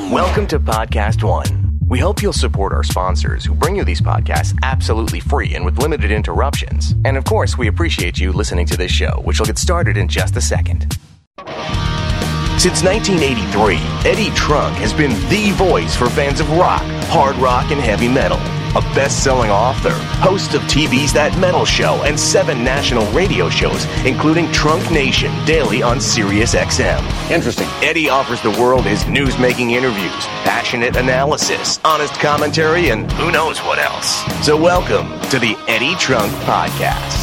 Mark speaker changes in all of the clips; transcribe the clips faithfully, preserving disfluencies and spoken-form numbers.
Speaker 1: Welcome to Podcast One. We hope you'll support our sponsors who bring you these podcasts absolutely free and with limited interruptions. And of course, we appreciate you listening to this show, which will get started in just a second. Since nineteen eighty-three, Eddie Trunk has been the voice for fans of rock, hard rock, and heavy metal. A best-selling author, host of T V's That Metal Show, and seven national radio shows, including Trunk Nation, daily on Sirius X M.
Speaker 2: Interesting.
Speaker 1: Eddie offers the world his news-making interviews, passionate analysis, honest commentary, and who knows what else. So welcome to the Eddie Trunk Podcast.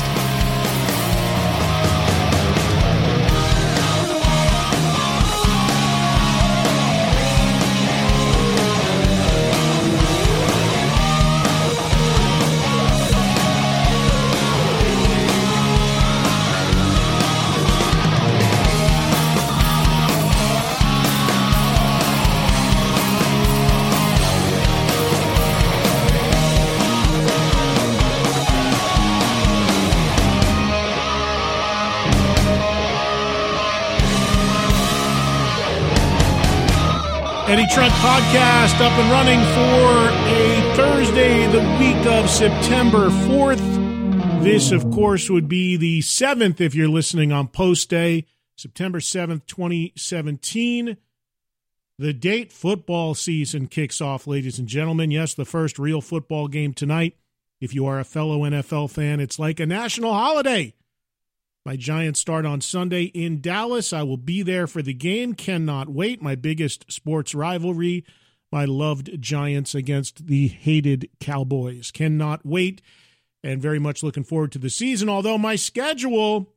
Speaker 3: Eddie Trunk Podcast up and running for a Thursday, the week of September fourth. This, of course, would be the seventh if you're listening on post day, September seventh, twenty seventeen. The date football season kicks off, ladies and gentlemen. Yes, the first real football game tonight. If you are a fellow N F L fan, it's like a national holiday. My Giants start on Sunday in Dallas. I will be there for the game. Cannot wait. My biggest sports rivalry, my loved Giants against the hated Cowboys. Cannot wait, and very much looking forward to the season, although my schedule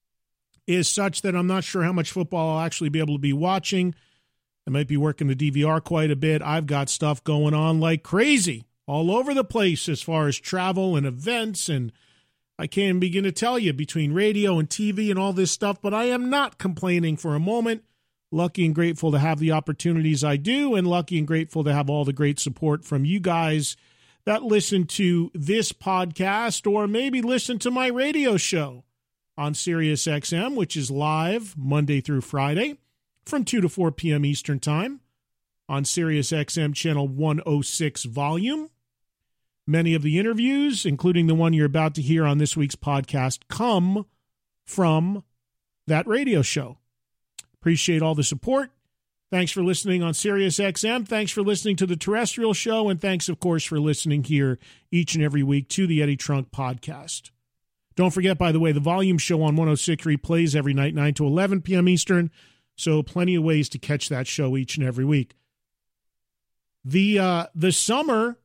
Speaker 3: is such that I'm not sure how much football I'll actually be able to be watching. I might be working the D V R quite a bit. I've got stuff going on like crazy all over the place as far as travel and events, and I can't begin to tell you between radio and T V and all this stuff, but I am not complaining for a moment. Lucky and grateful to have the opportunities I do, and lucky and grateful to have all the great support from you guys that listen to this podcast or maybe listen to my radio show on Sirius X M, which is live Monday through Friday from two to four p.m. Eastern Time on Sirius X M channel one oh six volume. Many of the interviews, including the one you're about to hear on this week's podcast, come from that radio show. Appreciate all the support. Thanks for listening on Sirius X M. Thanks for listening to the terrestrial show. And thanks, of course, for listening here each and every week to the Eddie Trunk Podcast. Don't forget, by the way, the volume show on one oh six replays every night, nine to eleven p.m. Eastern. So plenty of ways to catch that show each and every week. The uh, the summer...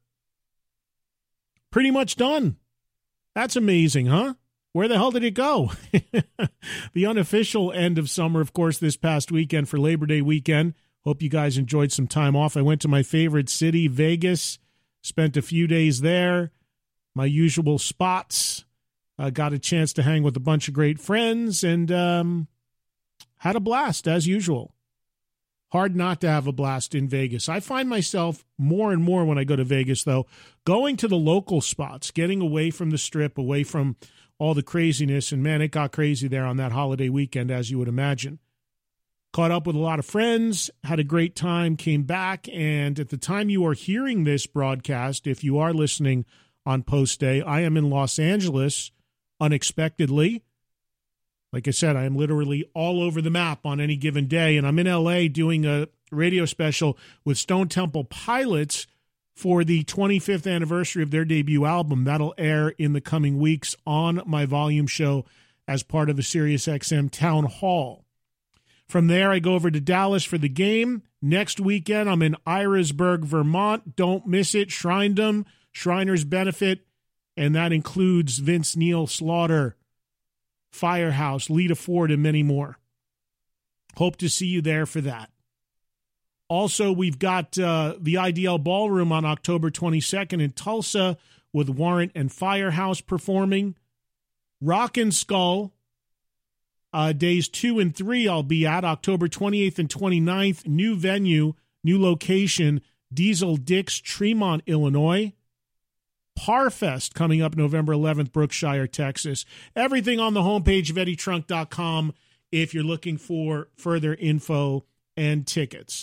Speaker 3: pretty much done. That's amazing, huh? Where the hell did it go? The unofficial end of summer, of course, this past weekend for Labor Day weekend. Hope you guys enjoyed some time off. I went to my favorite city, Vegas, spent a few days there, my usual spots. Uh, got a chance to hang with a bunch of great friends and um, had a blast, as usual. Hard not to have a blast in Vegas. I find myself more and more when I go to Vegas, though, going to the local spots, getting away from the Strip, away from all the craziness. And, man, it got crazy there on that holiday weekend, as you would imagine. Caught up with a lot of friends, had a great time, came back. And at the time you are hearing this broadcast, if you are listening on post day, I am in Los Angeles unexpectedly. Like I said, I am literally all over the map on any given day, and I'm in L A doing a radio special with Stone Temple Pilots for the twenty-fifth anniversary of their debut album. That'll air in the coming weeks on my volume show as part of the Sirius X M Town Hall. From there, I go over to Dallas for the game. Next weekend, I'm in Irisburg, Vermont. Don't miss it. Shrindom, Shriners Benefit, and that includes Vince Neil Slaughter, Firehouse, Lita Ford, and many more. Hope to see you there for that. Also, we've got uh, the I D L Ballroom on October twenty-second in Tulsa with Warrant and Firehouse performing. Rock and Skull, uh, days two and three I'll be at, October twenty-eighth and twenty-ninth. New venue, new location, Diesel Dix, Tremont, Illinois. Parfest coming up November eleventh, Brookshire, Texas. Everything on the homepage of eddie trunk dot com if you're looking for further info and tickets.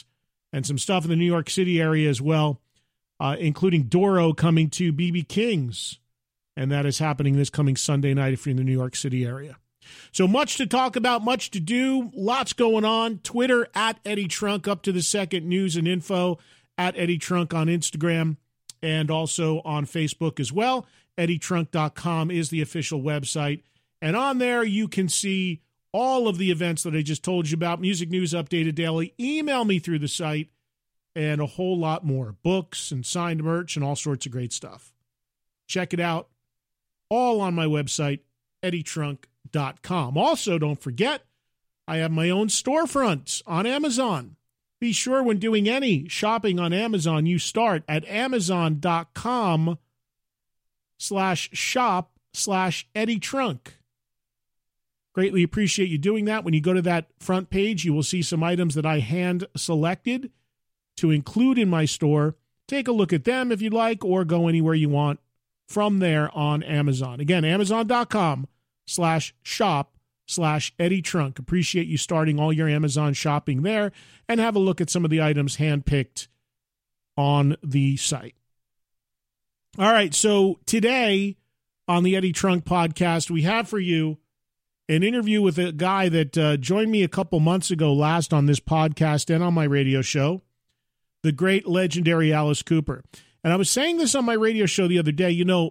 Speaker 3: and some stuff in the New York City area as well, uh, including Doro coming to B B King's. And that is happening this coming Sunday night if you're in the New York City area. So much to talk about, much to do, lots going on. Twitter, at Eddie Trunk, up to the second, news and info, at Eddie Trunk on Instagram, and also on Facebook as well. Eddie Trunk dot com is the official website. And on there, you can see all of the events that I just told you about. Music news updated daily. Email me through the site, and a whole lot more. Books and signed merch and all sorts of great stuff. Check it out. All on my website, Eddie Trunk dot com. Also, don't forget, I have my own storefront on Amazon. Be sure when doing any shopping on Amazon, you start at amazon.com slash shop slash Eddie Trunk. Greatly appreciate you doing that. When you go to that front page, you will see some items that I hand selected to include in my store. Take a look at them if you'd like, or go anywhere you want from there on Amazon. Again, amazon.com slash shop slash Eddie Trunk. Appreciate you starting all your Amazon shopping there, and have a look at some of the items handpicked on the site. All right, so today on the Eddie Trunk podcast, we have for you an interview with a guy that uh, joined me a couple months ago last on this podcast and on my radio show, the great legendary Alice Cooper. And I was saying this on my radio show the other day, you know,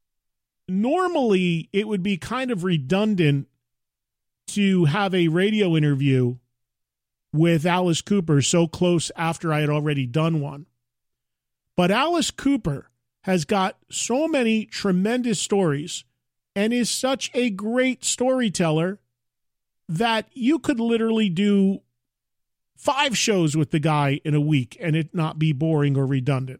Speaker 3: normally it would be kind of redundant to have a radio interview with Alice Cooper so close after I had already done one. But Alice Cooper has got so many tremendous stories and is such a great storyteller that you could literally do five shows with the guy in a week and it not be boring or redundant.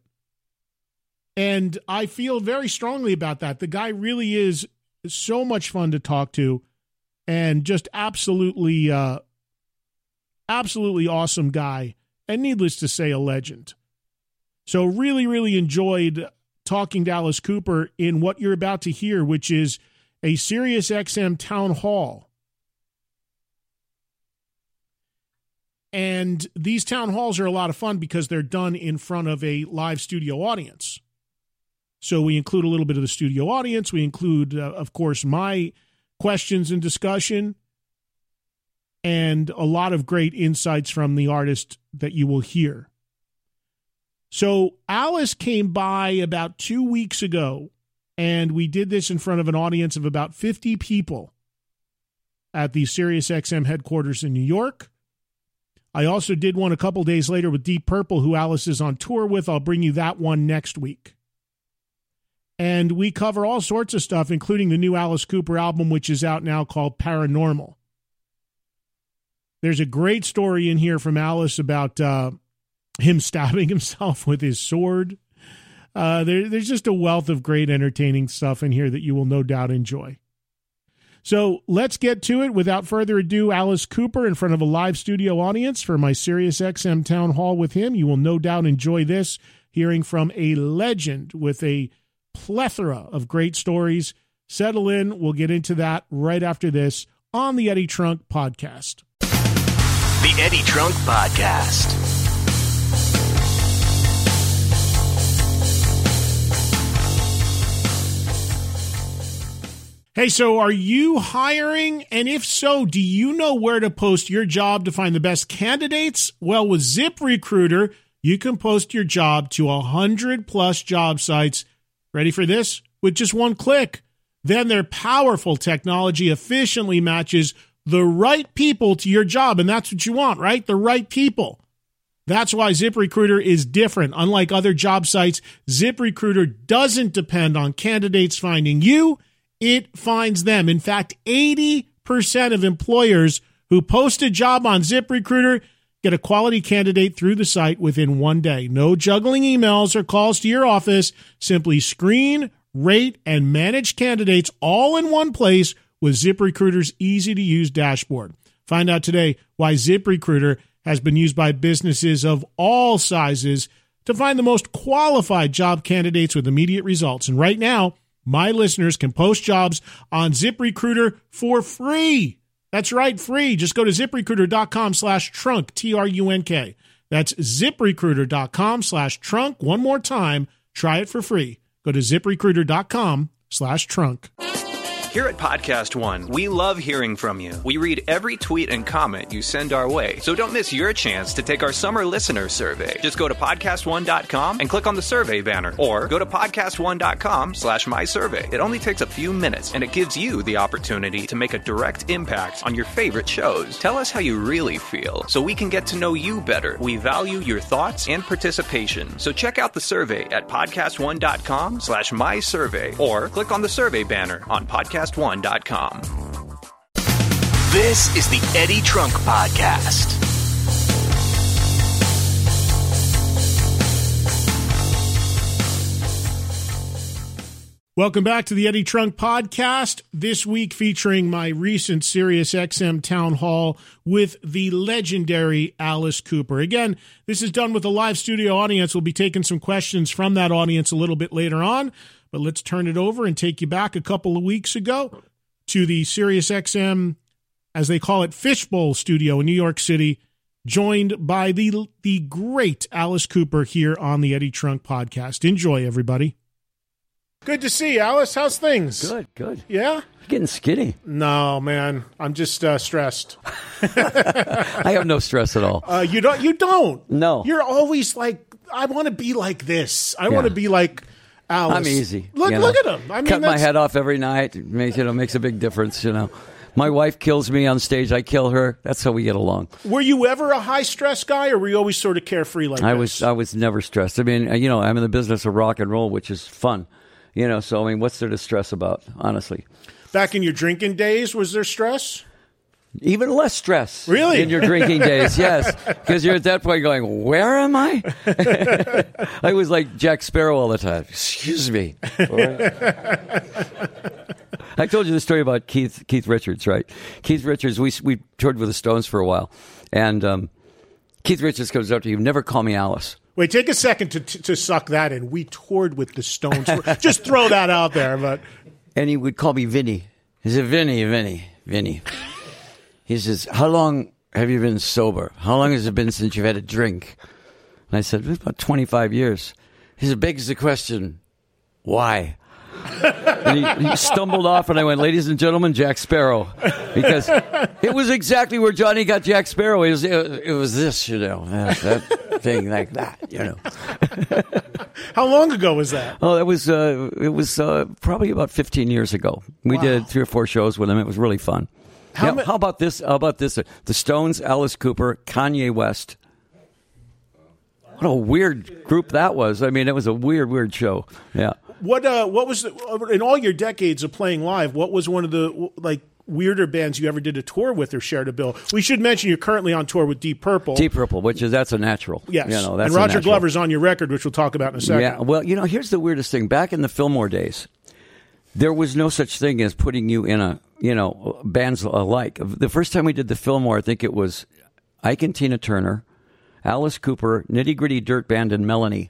Speaker 3: And I feel very strongly about that. The guy really is so much fun to talk to, and just absolutely, uh, absolutely awesome guy, and needless to say, a legend. So really, really enjoyed talking to Alice Cooper in what you're about to hear, which is a SiriusXM town hall. And these town halls are a lot of fun because they're done in front of a live studio audience. So we include a little bit of the studio audience. We include, uh, of course, my questions and discussion, and a lot of great insights from the artist that you will hear. So Alice came by about two weeks ago, and we did this in front of an audience of about fifty people at the SiriusXM headquarters in New York. I also did one a couple days later with Deep Purple, who Alice is on tour with. I'll bring you that one next week. And we cover all sorts of stuff, including the new Alice Cooper album, which is out now, called Paranormal. There's a great story in here from Alice about uh, him stabbing himself with his sword. Uh, there, there's just a wealth of great entertaining stuff in here that you will no doubt enjoy. So let's get to it. Without further ado, Alice Cooper in front of a live studio audience for my SiriusXM Town Hall with him. You will no doubt enjoy this, hearing from a legend with a plethora of great stories. Settle in. We'll get into that right after this on the Eddie Trunk Podcast.
Speaker 1: The Eddie Trunk Podcast.
Speaker 3: Hey, so are you hiring? And if so, do you know where to post your job to find the best candidates? Well, with ZipRecruiter, you can post your job to one hundred plus job sites. Ready for this? With just one click. Then their powerful technology efficiently matches the right people to your job. And that's what you want, right? The right people. That's why ZipRecruiter is different. Unlike other job sites, ZipRecruiter doesn't depend on candidates finding you. It finds them. In fact, eighty percent of employers who post a job on ZipRecruiter get a quality candidate through the site within one day. No juggling emails or calls to your office. Simply screen, rate, and manage candidates all in one place with ZipRecruiter's easy-to-use dashboard. Find out today why ZipRecruiter has been used by businesses of all sizes to find the most qualified job candidates with immediate results. And right now, my listeners can post jobs on ZipRecruiter for free. That's right, free. Just go to ZipRecruiter.com slash trunk, T R U N K. That's ZipRecruiter.com slash trunk. One more time, try it for free. Go to ZipRecruiter.com slash trunk.
Speaker 2: Here at Podcast One, we love hearing from you. We read every tweet and comment you send our way, so don't miss your chance to take our summer listener survey. Just go to podcast one dot com and click on the survey banner, or go to podcast one dot com slash my survey. It only takes a few minutes, and it gives you the opportunity to make a direct impact on your favorite shows. Tell us how you really feel, so we can get to know you better. We value your thoughts and participation, so check out the survey at podcast one dot com slash my survey, or click on the survey banner on podcast one dot com.
Speaker 1: This is the Eddie Trunk Podcast.
Speaker 3: Welcome back to the Eddie Trunk Podcast. This week featuring my recent SiriusXM town hall with the legendary Alice Cooper. Again, this is done with a live studio audience. We'll be taking some questions from that audience a little bit later on. But let's turn it over and take you back a couple of weeks ago to the SiriusXM, as they call it, Fishbowl studio in New York City, joined by the the great Alice Cooper here on the Eddie Trunk Podcast. Enjoy, everybody. Good to see you, Alice. How's things?
Speaker 4: Good, good.
Speaker 3: Yeah?
Speaker 4: You're getting skinny.
Speaker 3: No, man. I'm just uh, stressed.
Speaker 4: I have no stress at all.
Speaker 3: Uh, you don't? You don't?
Speaker 4: No.
Speaker 3: You're always like, I want to be like this. I
Speaker 4: Yeah.
Speaker 3: want to be like Alice.
Speaker 4: I'm easy.
Speaker 3: Look,
Speaker 4: you
Speaker 3: look
Speaker 4: know.
Speaker 3: at him. I mean,
Speaker 4: cut my
Speaker 3: that's-
Speaker 4: head off every night. It makes, you know, makes a big difference, you know. My wife kills me on stage. I kill her. That's how we get along.
Speaker 3: Were you ever a high-stress guy, or were you always sort of carefree like
Speaker 4: I
Speaker 3: this?
Speaker 4: was I was never stressed. I mean, you know, I'm in the business of rock and roll, which is fun. You know, so, I mean, what's there to stress about, honestly?
Speaker 3: Back in your drinking days, was there stress?
Speaker 4: Even less stress.
Speaker 3: Really?
Speaker 4: In your drinking days, yes. Because you're at that point going, where am I? I was like Jack Sparrow all the time. Excuse me. I told you the story about Keith Keith Richards, right? Keith Richards, we we toured with the Stones for a while. And um, Keith Richards comes up to you, never call me Alice.
Speaker 3: Wait, take a second to to, to suck that in. We toured with the Stones. Just throw that out there. But
Speaker 4: And he would call me Vinny. He said, Vinny, Vinny, Vinny. He says, how long have you been sober? How long has it been since you've had a drink? And I said, about twenty-five years. He said, begs the question, why? And he, he stumbled off, and I went, ladies and gentlemen, Jack Sparrow. Because it was exactly where Johnny got Jack Sparrow. It was, it, it was this, you know, that, that thing like that, you know.
Speaker 3: how long ago was that?
Speaker 4: Oh, that was, uh, it was uh, probably about fifteen years ago. We
Speaker 3: Wow.
Speaker 4: did three or four shows with him. It was really fun.
Speaker 3: How
Speaker 4: Yeah,
Speaker 3: ma-
Speaker 4: how about this? How about this? The Stones, Alice Cooper, Kanye West. What a weird group that was. I mean, it was a weird, weird show. Yeah.
Speaker 3: What uh, what was the, in all your decades of playing live? What was one of the like weirder bands you ever did a tour with or shared a bill? We should mention you're currently on tour with Deep Purple.
Speaker 4: Deep Purple, which is that's a natural.
Speaker 3: Yes,
Speaker 4: You know, that's
Speaker 3: and
Speaker 4: a
Speaker 3: Roger
Speaker 4: natural.
Speaker 3: Glover's on your record, which we'll talk about in a second.
Speaker 4: Yeah. Well, you know, here's the weirdest thing. Back in the Fillmore days, there was no such thing as putting you in a, you know, bands alike. The first time we did the Fillmore, I think it was Ike and Tina Turner, Alice Cooper, Nitty Gritty Dirt Band, and Melanie.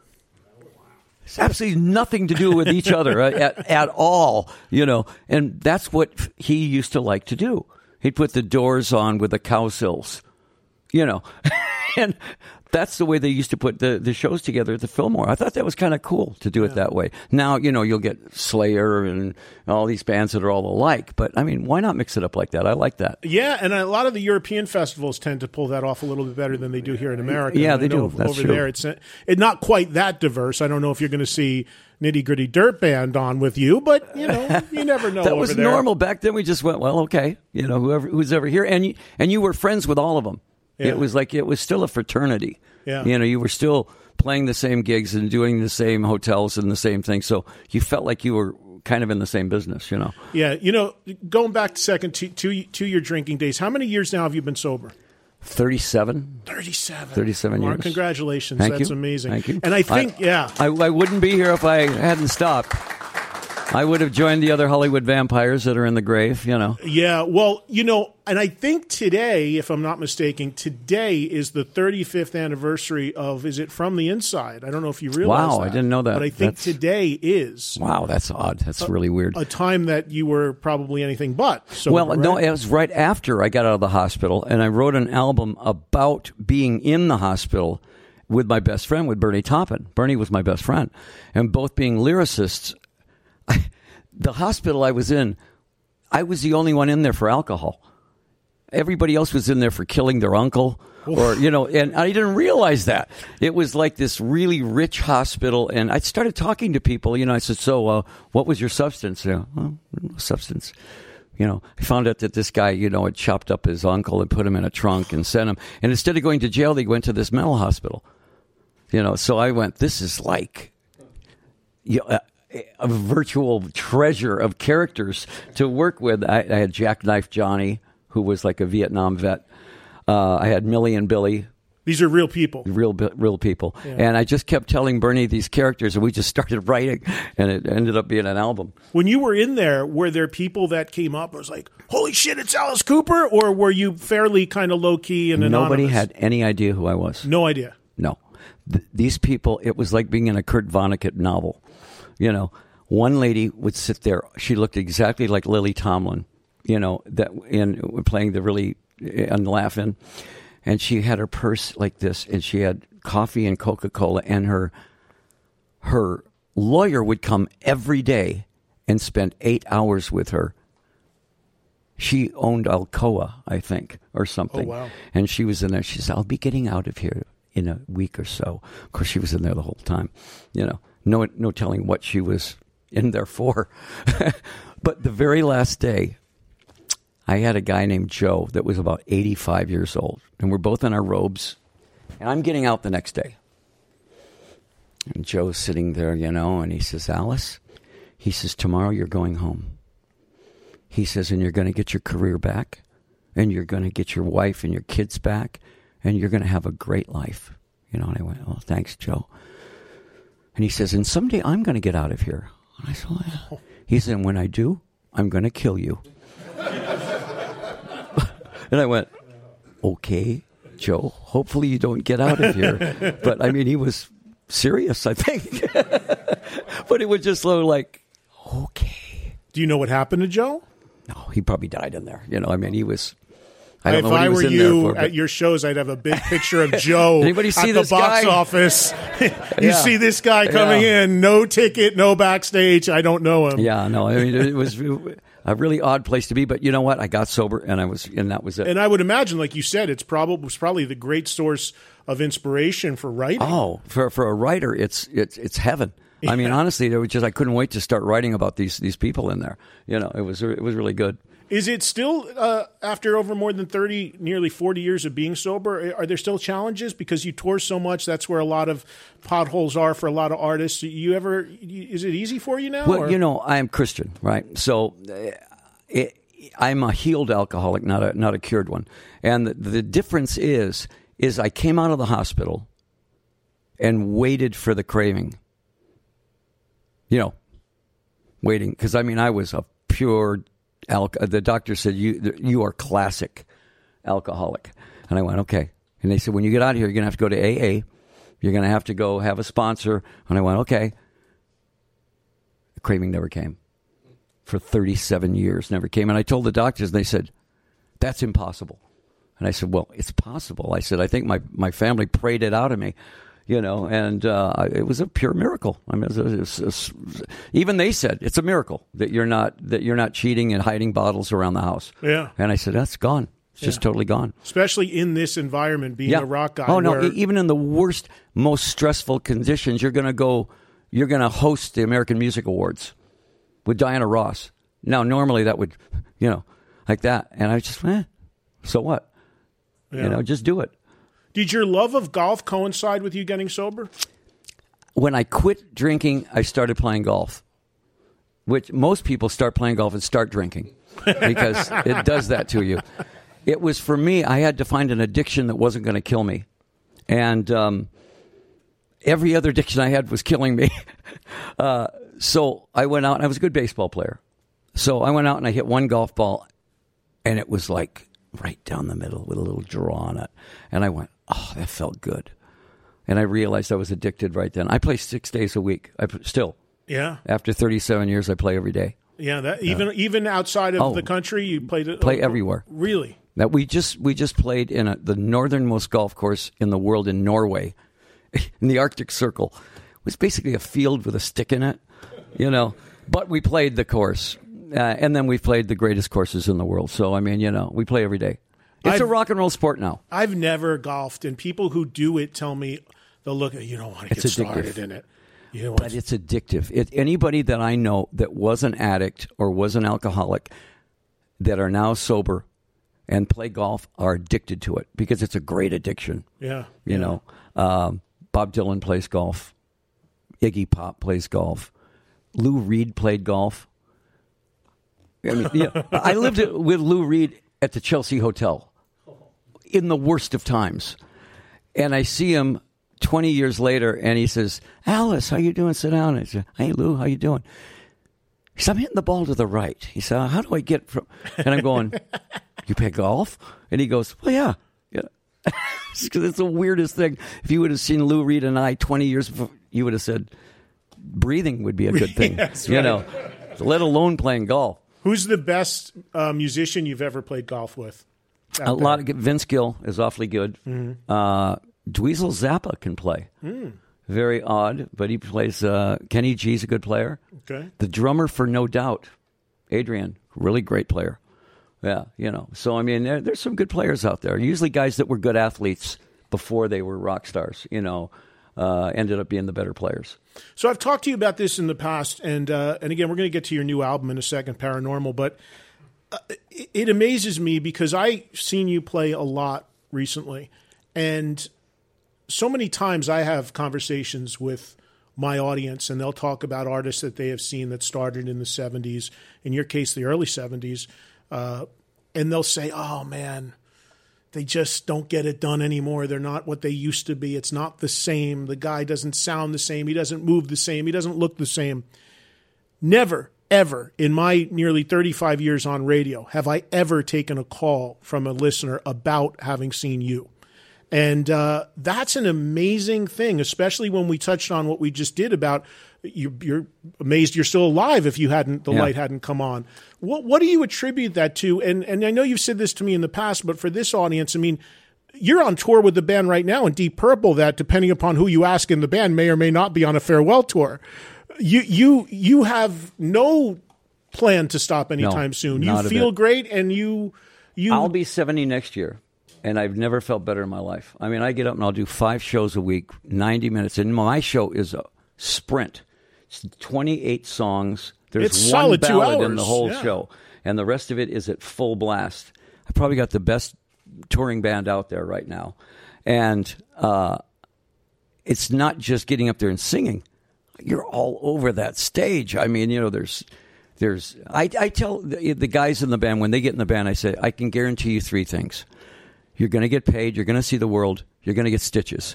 Speaker 4: It's absolutely nothing to do with each other at, at all, you know. And that's what he used to like to do. He'd put the Doors on with the Cowsills, you know. And that's the way they used to put the, the shows together at the Fillmore. I thought that was kind of cool to do it that way. Now, you know, you'll get Slayer and all these bands that are all alike. But, I mean, why not mix it up like that? I like that.
Speaker 3: Yeah, and a lot of the European festivals tend to pull that off a little bit better than they do here in America.
Speaker 4: Yeah,
Speaker 3: I
Speaker 4: they
Speaker 3: know
Speaker 4: do. That's
Speaker 3: over
Speaker 4: true.
Speaker 3: there, it's uh, it not quite that diverse. I don't know if you're going to see Nitty Gritty Dirt Band on with you, but you know, you never know.
Speaker 4: That
Speaker 3: over
Speaker 4: was
Speaker 3: there.
Speaker 4: normal. Back then we just went, well, okay, you know, whoever who's ever here. And you, and you were friends with all of them.
Speaker 3: Yeah.
Speaker 4: It was like, it was still a fraternity.
Speaker 3: Yeah.
Speaker 4: You know, you were still playing the same gigs and doing the same hotels and the same thing. So you felt like you were kind of in the same business, you know.
Speaker 3: Yeah, you know, going back a second to, to, to your drinking days, how many years now have you been sober?
Speaker 4: thirty-seven
Speaker 3: thirty-seven.
Speaker 4: thirty-seven
Speaker 3: Mark,
Speaker 4: years.
Speaker 3: congratulations.
Speaker 4: Thank
Speaker 3: That's
Speaker 4: you.
Speaker 3: amazing.
Speaker 4: Thank you.
Speaker 3: And I think,
Speaker 4: I,
Speaker 3: yeah.
Speaker 4: I, I wouldn't be here if I hadn't stopped. I would have joined the other Hollywood vampires that are in the grave, you know.
Speaker 3: Yeah, well, you know, and I think today, if I'm not mistaken, today is the thirty-fifth anniversary of Is It From the Inside? I don't know if you realize
Speaker 4: Wow,
Speaker 3: that.
Speaker 4: I didn't know that.
Speaker 3: But I think
Speaker 4: That's,
Speaker 3: today is.
Speaker 4: Wow, that's odd. That's
Speaker 3: a,
Speaker 4: really weird.
Speaker 3: A time that you were probably anything but. So,
Speaker 4: well,
Speaker 3: right?
Speaker 4: no, it was right after I got out of the hospital, and I wrote an album about being in the hospital with my best friend, with Bernie Taupin. Bernie was my best friend. And both being lyricists, I, the hospital I was in, I was the only one in there for alcohol. Everybody else was in there for killing their uncle, or, you know, and I didn't realize that. It was like this really rich hospital, and I started talking to people, you know, I said, so uh, what was your substance? You know, well, no substance. You know, I found out that this guy, you know, had chopped up his uncle and put him in a trunk and sent him. And instead of going to jail, they went to this mental hospital. You know, so I went, this is like you know, a, a virtual treasure of characters to work with. I, I had Jackknife Johnny, who was like a Vietnam vet. Uh, I had Millie and Billy.
Speaker 3: These are real people.
Speaker 4: Real real people. Yeah. And I just kept telling Bernie these characters, and we just started writing, and it ended up being an album.
Speaker 3: When you were in there, were there people that came up and was like, holy shit, it's Alice Cooper? Or were you fairly kind of low-key and anonymous?
Speaker 4: Nobody had any idea who I was.
Speaker 3: No idea?
Speaker 4: No. Th- these people, it was like being in a Kurt Vonnegut novel. You know, one lady would sit there. She looked exactly like Lily Tomlin, you know, that in playing the really and laughing. And she had her purse like this, and she had coffee and Coca-Cola, and her her lawyer would come every day and spend eight hours with her. She owned Alcoa, I think, or something.
Speaker 3: Oh, wow.
Speaker 4: And she was in there. She said, I'll be getting out of here in a week or so. Of course, she was in there the whole time. You know, no, no telling what she was in there for. But the very last day, I had a guy named Joe that was about eighty-five years old, and we're both in our robes, and I'm getting out the next day. And Joe's sitting there, you know, and he says, Alice, he says, tomorrow you're going home. He says, and you're going to get your career back, and you're going to get your wife and your kids back, and you're going to have a great life. You know, and I went, oh, thanks, Joe. And he says, and someday I'm going to get out of here. And I said, oh, yeah. He said, and when I do, I'm going to kill you. And I went, okay, Joe, hopefully you don't get out of here. But, I mean, he was serious, I think. But it was just so like, okay.
Speaker 3: Do you know what happened to Joe?
Speaker 4: No, he probably died in there. You know, I mean, he was... I don't
Speaker 3: if
Speaker 4: know what
Speaker 3: I
Speaker 4: he was
Speaker 3: were
Speaker 4: in
Speaker 3: you
Speaker 4: there for,
Speaker 3: at your shows, I'd have a big picture of Joe
Speaker 4: Anybody see
Speaker 3: at the
Speaker 4: this
Speaker 3: box
Speaker 4: guy?
Speaker 3: office. you
Speaker 4: Yeah.
Speaker 3: see this guy coming
Speaker 4: Yeah.
Speaker 3: in, no ticket, no backstage. I don't know him.
Speaker 4: Yeah, no, I mean, it was a really odd place to be. But you know what? I got sober, and I was, and that was it.
Speaker 3: And I would imagine, like you said, it's probably was probably the great source of inspiration for writing.
Speaker 4: Oh, for for a writer, it's it's it's heaven. I mean, honestly, there was just I couldn't wait to start writing about these these people in there. You know, it was it was really good.
Speaker 3: Is it still, uh, after over more than thirty, nearly forty years of being sober, are there still challenges? Because you tour so much, that's where a lot of potholes are for a lot of artists. You ever, is it easy for you now?
Speaker 4: Well,
Speaker 3: or?
Speaker 4: you know, I'm Christian, right? So uh, it, I'm a healed alcoholic, not a not a cured one. And the, the difference is, is I came out of the hospital and waited for the craving. You know, waiting. Because, I mean, I was a pure... Al- the doctor said, you you are classic alcoholic. And I went, okay. And they said, when you get out of here, you're going to have to go to A A. You're going to have to go have a sponsor. And I went, okay. The craving never came. For thirty-seven years, never came. And I told the doctors, and they said, that's impossible. And I said, well, it's possible. I said, I think my, my family prayed it out of me. You know, and uh, it was a pure miracle. I mean, it was, it was, it was, even they said it's a miracle that you're not that you're not cheating and hiding bottles around the house.
Speaker 3: Yeah,
Speaker 4: and I said that's gone. It's just yeah. totally gone.
Speaker 3: Especially in this environment, being
Speaker 4: yeah.
Speaker 3: a rock guy.
Speaker 4: Oh no,
Speaker 3: where...
Speaker 4: even in the worst, most stressful conditions, you're going to go. You're going to host the American Music Awards with Diana Ross. Now, normally that would, you know, like that, and I just, eh, so what? Yeah. You know, just do it.
Speaker 3: Did your love of golf coincide with you getting sober?
Speaker 4: When I quit drinking, I started playing golf, which most people start playing golf and start drinking because it does that to you. It was, for me, I had to find an addiction that wasn't going to kill me. And um, every other addiction I had was killing me. Uh, so I went out, and I was a good baseball player. So I went out and I hit one golf ball, and it was like right down the middle with a little draw on it. And I went, oh, that felt good. And I realized I was addicted right then. I play six days a week. I still.
Speaker 3: Yeah.
Speaker 4: After thirty-seven years, I play every day.
Speaker 3: Yeah. That even uh, even outside of
Speaker 4: oh,
Speaker 3: the country, you played it.
Speaker 4: Play
Speaker 3: oh,
Speaker 4: everywhere.
Speaker 3: Really?
Speaker 4: That we just we just played in a, the northernmost golf course in the world in Norway, in the Arctic Circle. It was basically a field with a stick in it, you know. But we played the course, uh, and then we played the greatest courses in the world. So I mean, you know, we play every day. It's I've, a rock and roll sport now.
Speaker 3: I've never golfed, and people who do it tell me they'll look at you don't want to get started in it. You know,
Speaker 4: but it's addictive. It, anybody that I know that was an addict or was an alcoholic that are now sober and play golf are addicted to it because it's a great addiction.
Speaker 3: Yeah.
Speaker 4: You
Speaker 3: yeah.
Speaker 4: know, um, Bob Dylan plays golf. Iggy Pop plays golf. Lou Reed played golf. I mean, yeah, I lived with Lou Reed at the Chelsea Hotel in the worst of times. And I see him twenty years later, and he says, Alice, how you doing? Sit down. I said, hey, Lou, how you doing? He said, I'm hitting the ball to the right. He said, how do I get from... And I'm going, you play golf? And he goes, well, yeah. yeah. It's the weirdest thing. If you would have seen Lou Reed and I twenty years before, you would have said breathing would be a good thing.
Speaker 3: Yes,
Speaker 4: you
Speaker 3: right.
Speaker 4: know, let alone playing golf.
Speaker 3: Who's the best uh, musician you've ever played golf with?
Speaker 4: A there? lot of Vince Gill is awfully good. Mm-hmm. Uh, Dweezil Zappa can play. Mm. Very odd, but he plays. Uh, Kenny G's a good player.
Speaker 3: Okay.
Speaker 4: The drummer for No Doubt, Adrian, really great player. Yeah, you know. So I mean, there, there's some good players out there. Usually, guys that were good athletes before they were rock stars. You know, uh, ended up being the better players.
Speaker 3: So I've talked to you about this in the past, and uh, and again, we're going to get to your new album in a second, Paranormal. But uh, it, it amazes me because I've seen you play a lot recently, and so many times I have conversations with my audience, and they'll talk about artists that they have seen that started in the seventies, in your case, the early seventies, uh, and they'll say, oh, man, they just don't get it done anymore. They're not what they used to be. It's not the same. The guy doesn't sound the same. He doesn't move the same. He doesn't look the same. Never, ever in my nearly thirty-five years on radio have I ever taken a call from a listener about having seen you. And uh, that's an amazing thing, especially when we touched on what we just did about you, you're amazed you're still alive if you hadn't the yeah. light hadn't come on. What what do you attribute that to? And and I know you've said this to me in the past, but for this audience, I mean, you're on tour with the band right now in Deep Purple. That, depending upon who you ask in the band, may or may not be on a farewell tour. You you you have no plan to stop anytime
Speaker 4: no,
Speaker 3: soon. You feel great, and you you.
Speaker 4: I'll be seventy next year. And I've never felt better in my life. I mean, I get up and I'll do five shows a week, ninety minutes. And my show is a sprint. It's twenty-eight songs. There's
Speaker 3: it's
Speaker 4: one
Speaker 3: solid
Speaker 4: ballad
Speaker 3: two hours.
Speaker 4: in the whole
Speaker 3: yeah.
Speaker 4: show. And the rest of it is at full blast. I probably got the best touring band out there right now. And uh, it's not just getting up there and singing. You're all over that stage. I mean, you know, there's... there's. I, I tell the, the guys in the band, when they get in the band, I say, I can guarantee you three things. You're going to get paid. You're going to see the world. You're going to get stitches.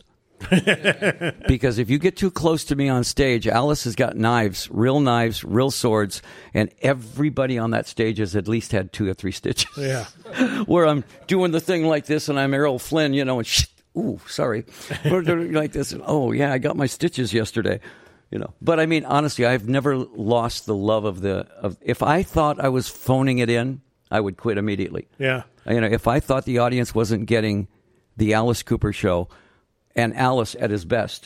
Speaker 4: Because if you get too close to me on stage, Alice has got knives, real knives, real swords, and everybody on that stage has at least had two or three stitches.
Speaker 3: Yeah.
Speaker 4: Where I'm doing the thing like this, and I'm Errol Flynn, you know, and shh, ooh, sorry. Like this. And, oh, yeah, I got my stitches yesterday. You know, but I mean, honestly, I've never lost the love of the. Of, if I thought I was phoning it in, I would quit immediately.
Speaker 3: Yeah.
Speaker 4: You know, if I thought the audience wasn't getting the Alice Cooper show and Alice at his best,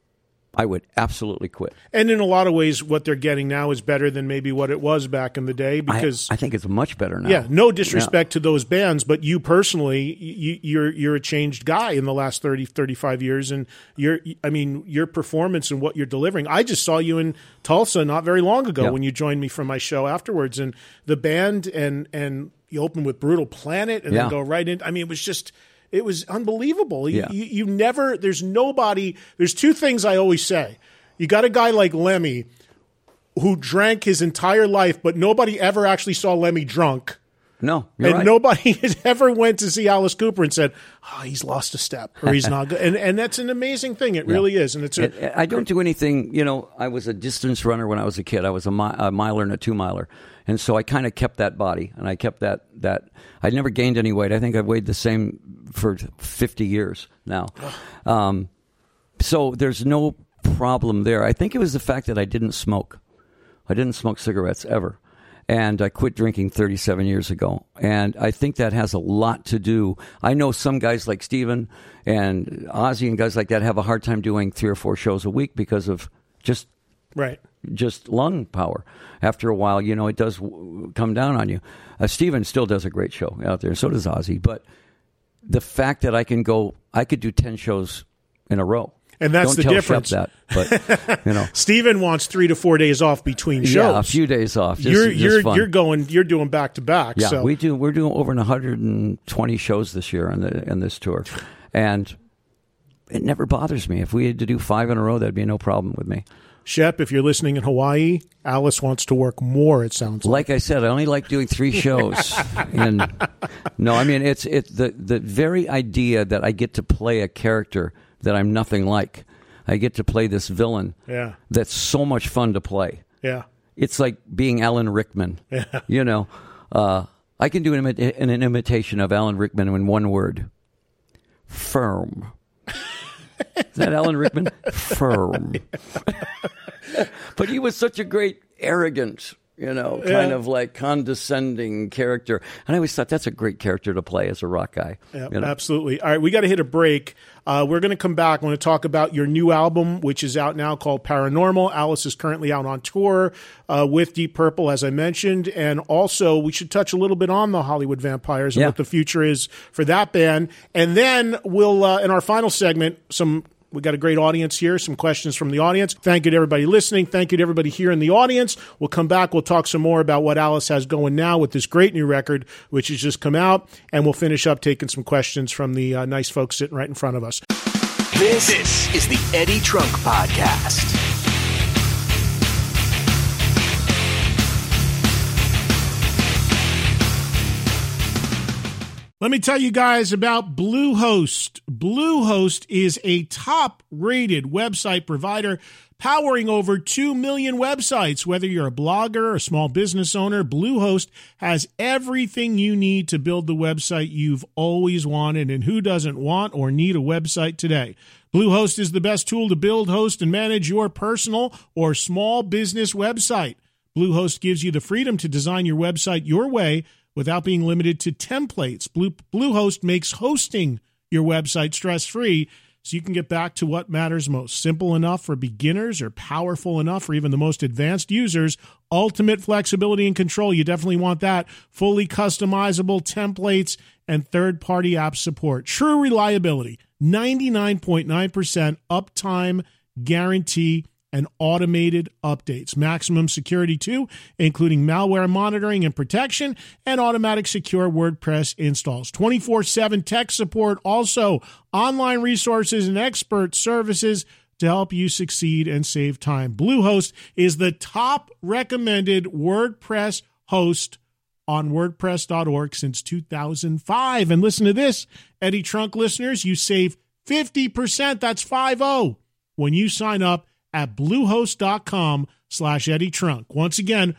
Speaker 4: I would absolutely quit.
Speaker 3: And in a lot of ways, what they're getting now is better than maybe what it was back in the day. Because
Speaker 4: I, I think it's much better now.
Speaker 3: Yeah, no disrespect yeah. to those bands, but you personally, you, you're you're a changed guy in the last thirty, thirty-five years, and you're, I mean, your performance and what you're delivering. I just saw you in Tulsa not very long ago yeah. when you joined me for my show afterwards, and the band and and you opened with Brutal Planet and
Speaker 4: yeah.
Speaker 3: then go right in. I mean, it was just. It was unbelievable.
Speaker 4: Yeah.
Speaker 3: You, you, you never, there's nobody, there's two things I always say. You got a guy like Lemmy who drank his entire life, but nobody ever actually saw Lemmy drunk.
Speaker 4: No, you're
Speaker 3: and
Speaker 4: right.
Speaker 3: nobody has ever went to see Alice Cooper and said, "Oh, he's lost a step or he's not good." And and that's an amazing thing. It yeah. really is. And it's. A,
Speaker 4: it, I don't do anything. You know, I was a distance runner when I was a kid. I was a, mi- a miler and a two miler, and so I kind of kept that body, and I kept that that. I never gained any weight. I think I've weighed the same for fifty years now. Um, so there's no problem there. I think it was the fact that I didn't smoke. I didn't smoke cigarettes ever. And I quit drinking thirty-seven years ago. And I think that has a lot to do. I know some guys like Steven and Ozzy and guys like that have a hard time doing three or four shows a week because of just
Speaker 3: right.
Speaker 4: just lung power. After a while, you know, it does come down on you. Uh, Steven still does a great show out there, and so does Ozzy. But the fact that I can go, I could do ten shows in a row.
Speaker 3: And that's
Speaker 4: Don't
Speaker 3: the
Speaker 4: tell
Speaker 3: difference.
Speaker 4: Shep that, but, you know.
Speaker 3: Steven wants three to four days off between shows.
Speaker 4: Yeah, a few days off. Just,
Speaker 3: you're
Speaker 4: just
Speaker 3: you're
Speaker 4: fun.
Speaker 3: you're going. You're doing back to back.
Speaker 4: Yeah,
Speaker 3: so.
Speaker 4: we do. We're doing over one hundred twenty shows this year on the in this tour, and it never bothers me. If we had to do five in a row, that'd be no problem with me.
Speaker 3: Shep, if you're listening in Hawaii, Alice wants to work more. It sounds like.
Speaker 4: Like I said, I only like doing three shows. and no, I mean it's it's the the very idea that I get to play a character that I'm nothing like. I get to play this villain.
Speaker 3: Yeah.
Speaker 4: That's so much fun to play.
Speaker 3: Yeah.
Speaker 4: It's like being Alan Rickman.
Speaker 3: Yeah.
Speaker 4: You know, uh, I can do an, imita- an imitation of Alan Rickman in one word: firm. Is that Alan Rickman? Firm. But he was such a great, arrogant, you know, kind
Speaker 3: yeah.
Speaker 4: of like condescending character. And I always thought that's a great character to play as a rock guy.
Speaker 3: Yeah,
Speaker 4: you know?
Speaker 3: Absolutely. All right, we got to hit a break. Uh, we're going to come back. I want to talk about your new album, which is out now, called Paranormal. Alice is currently out on tour uh, with Deep Purple, as I mentioned. And also, we should touch a little bit on the Hollywood Vampires and
Speaker 4: yeah.
Speaker 3: what the future is for that band. And then we'll, uh, in our final segment, some... We got a great audience here, some questions from the audience. Thank you to everybody listening. Thank you to everybody here in the audience. We'll come back. We'll talk some more about what Alice has going now with this great new record, which has just come out. And we'll finish up taking some questions from the uh, nice folks sitting right in front of us.
Speaker 5: This, this is the Eddie Trunk Podcast.
Speaker 3: Let me tell you guys about Bluehost. Bluehost is a top-rated website provider powering over two million websites. Whether you're a blogger or a small business owner, Bluehost has everything you need to build the website you've always wanted. And who doesn't want or need a website today? Bluehost is the best tool to build, host, and manage your personal or small business website. Bluehost gives you the freedom to design your website your way without being limited to templates. Blue, Bluehost makes hosting your website stress-free so you can get back to what matters most. Simple enough for beginners or powerful enough for even the most advanced users. Ultimate flexibility and control. You definitely want that. Fully customizable templates and third-party app support. True reliability. ninety-nine point nine percent uptime guarantee and automated updates. Maximum security, too, including malware monitoring and protection and automatic secure WordPress installs. twenty-four seven tech support, also online resources and expert services to help you succeed and save time. Bluehost is the top recommended WordPress host on WordPress dot org since two thousand five. And listen to this, Eddie Trunk listeners, you save fifty percent, that's five oh, when you sign up at bluehost.com slash Eddie Trunk. Once again,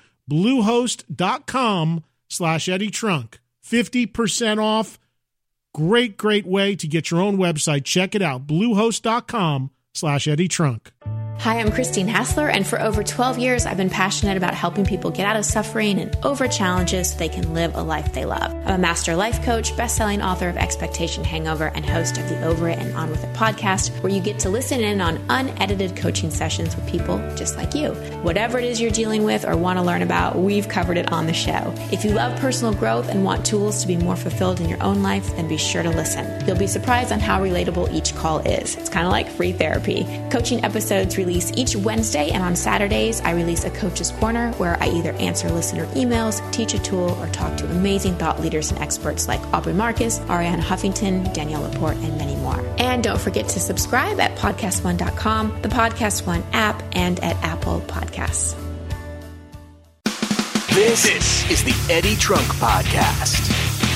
Speaker 3: bluehost.com slash Eddie Trunk. fifty percent off. Great, great way to get your own website. Check it out. bluehost.com slash Eddie Trunk.
Speaker 6: Hi, I'm Christine Hassler, and for over twelve years, I've been passionate about helping people get out of suffering and over challenges so they can live a life they love. I'm a master life coach, best-selling author of Expectation Hangover, and host of the Over It and On With It podcast, where you get to listen in on unedited coaching sessions with people just like you. Whatever it is you're dealing with or want to learn about, we've covered it on the show. If you love personal growth and want tools to be more fulfilled in your own life, then be sure to listen. You'll be surprised on how relatable each call is. It's kind of like free therapy. Coaching episodes release each Wednesday, and on Saturdays, I release a Coach's Corner where I either answer listener emails, teach a tool, or talk to amazing thought leaders and experts like Aubrey Marcus, Arianna Huffington, Danielle Laporte, and many more. And don't forget to subscribe at podcast one dot com, the Podcast One app, and at Apple Podcasts.
Speaker 5: This, this is the Eddie Trunk Podcast.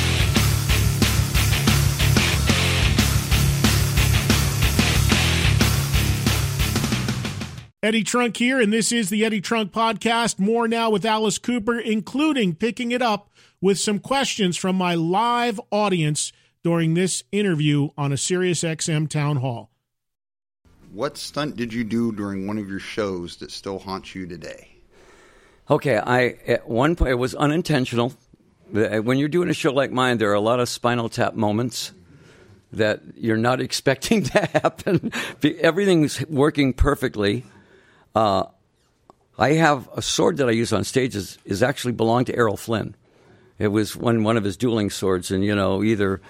Speaker 3: Eddie Trunk here, and this is the Eddie Trunk Podcast. More now with Alice Cooper, including picking it up with some questions from my live audience during this interview on a SiriusXM Town Hall.
Speaker 7: What stunt did you do during one of your shows that still haunts you today?
Speaker 4: Okay, I at one point, it was unintentional. When you're doing a show like mine, there are a lot of Spinal Tap moments that you're not expecting to happen. Everything's working perfectly. Uh, I have a sword that I use on stage is, is actually belonged to Errol Flynn. It was one one of his dueling swords in, you know, either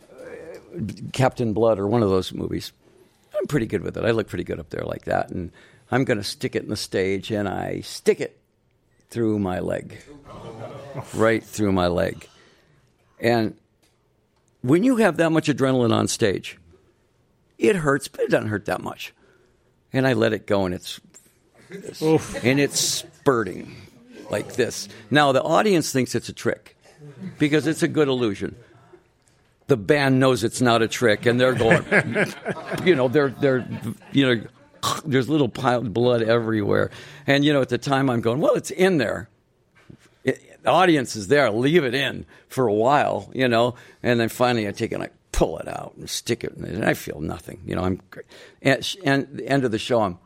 Speaker 4: Captain Blood or one of those movies. I'm pretty good with it. I look pretty good up there like that. And I'm going to stick it in the stage, and I stick it through my leg. Right through my leg. And when you have that much adrenaline on stage, it hurts, but it doesn't hurt that much. And I let it go, and it's and it's spurting like this. Now, the audience thinks it's a trick because it's a good illusion. The band knows it's not a trick, and they're going, you know, they're they're you know, there's little piled blood everywhere. And you know, at the time, I'm going, well, it's in there. It, the audience is there. Leave it in for a while, you know. And then finally, I take it and I pull it out and stick it in it, and I feel nothing. You know, I'm and, and the end of the show, I'm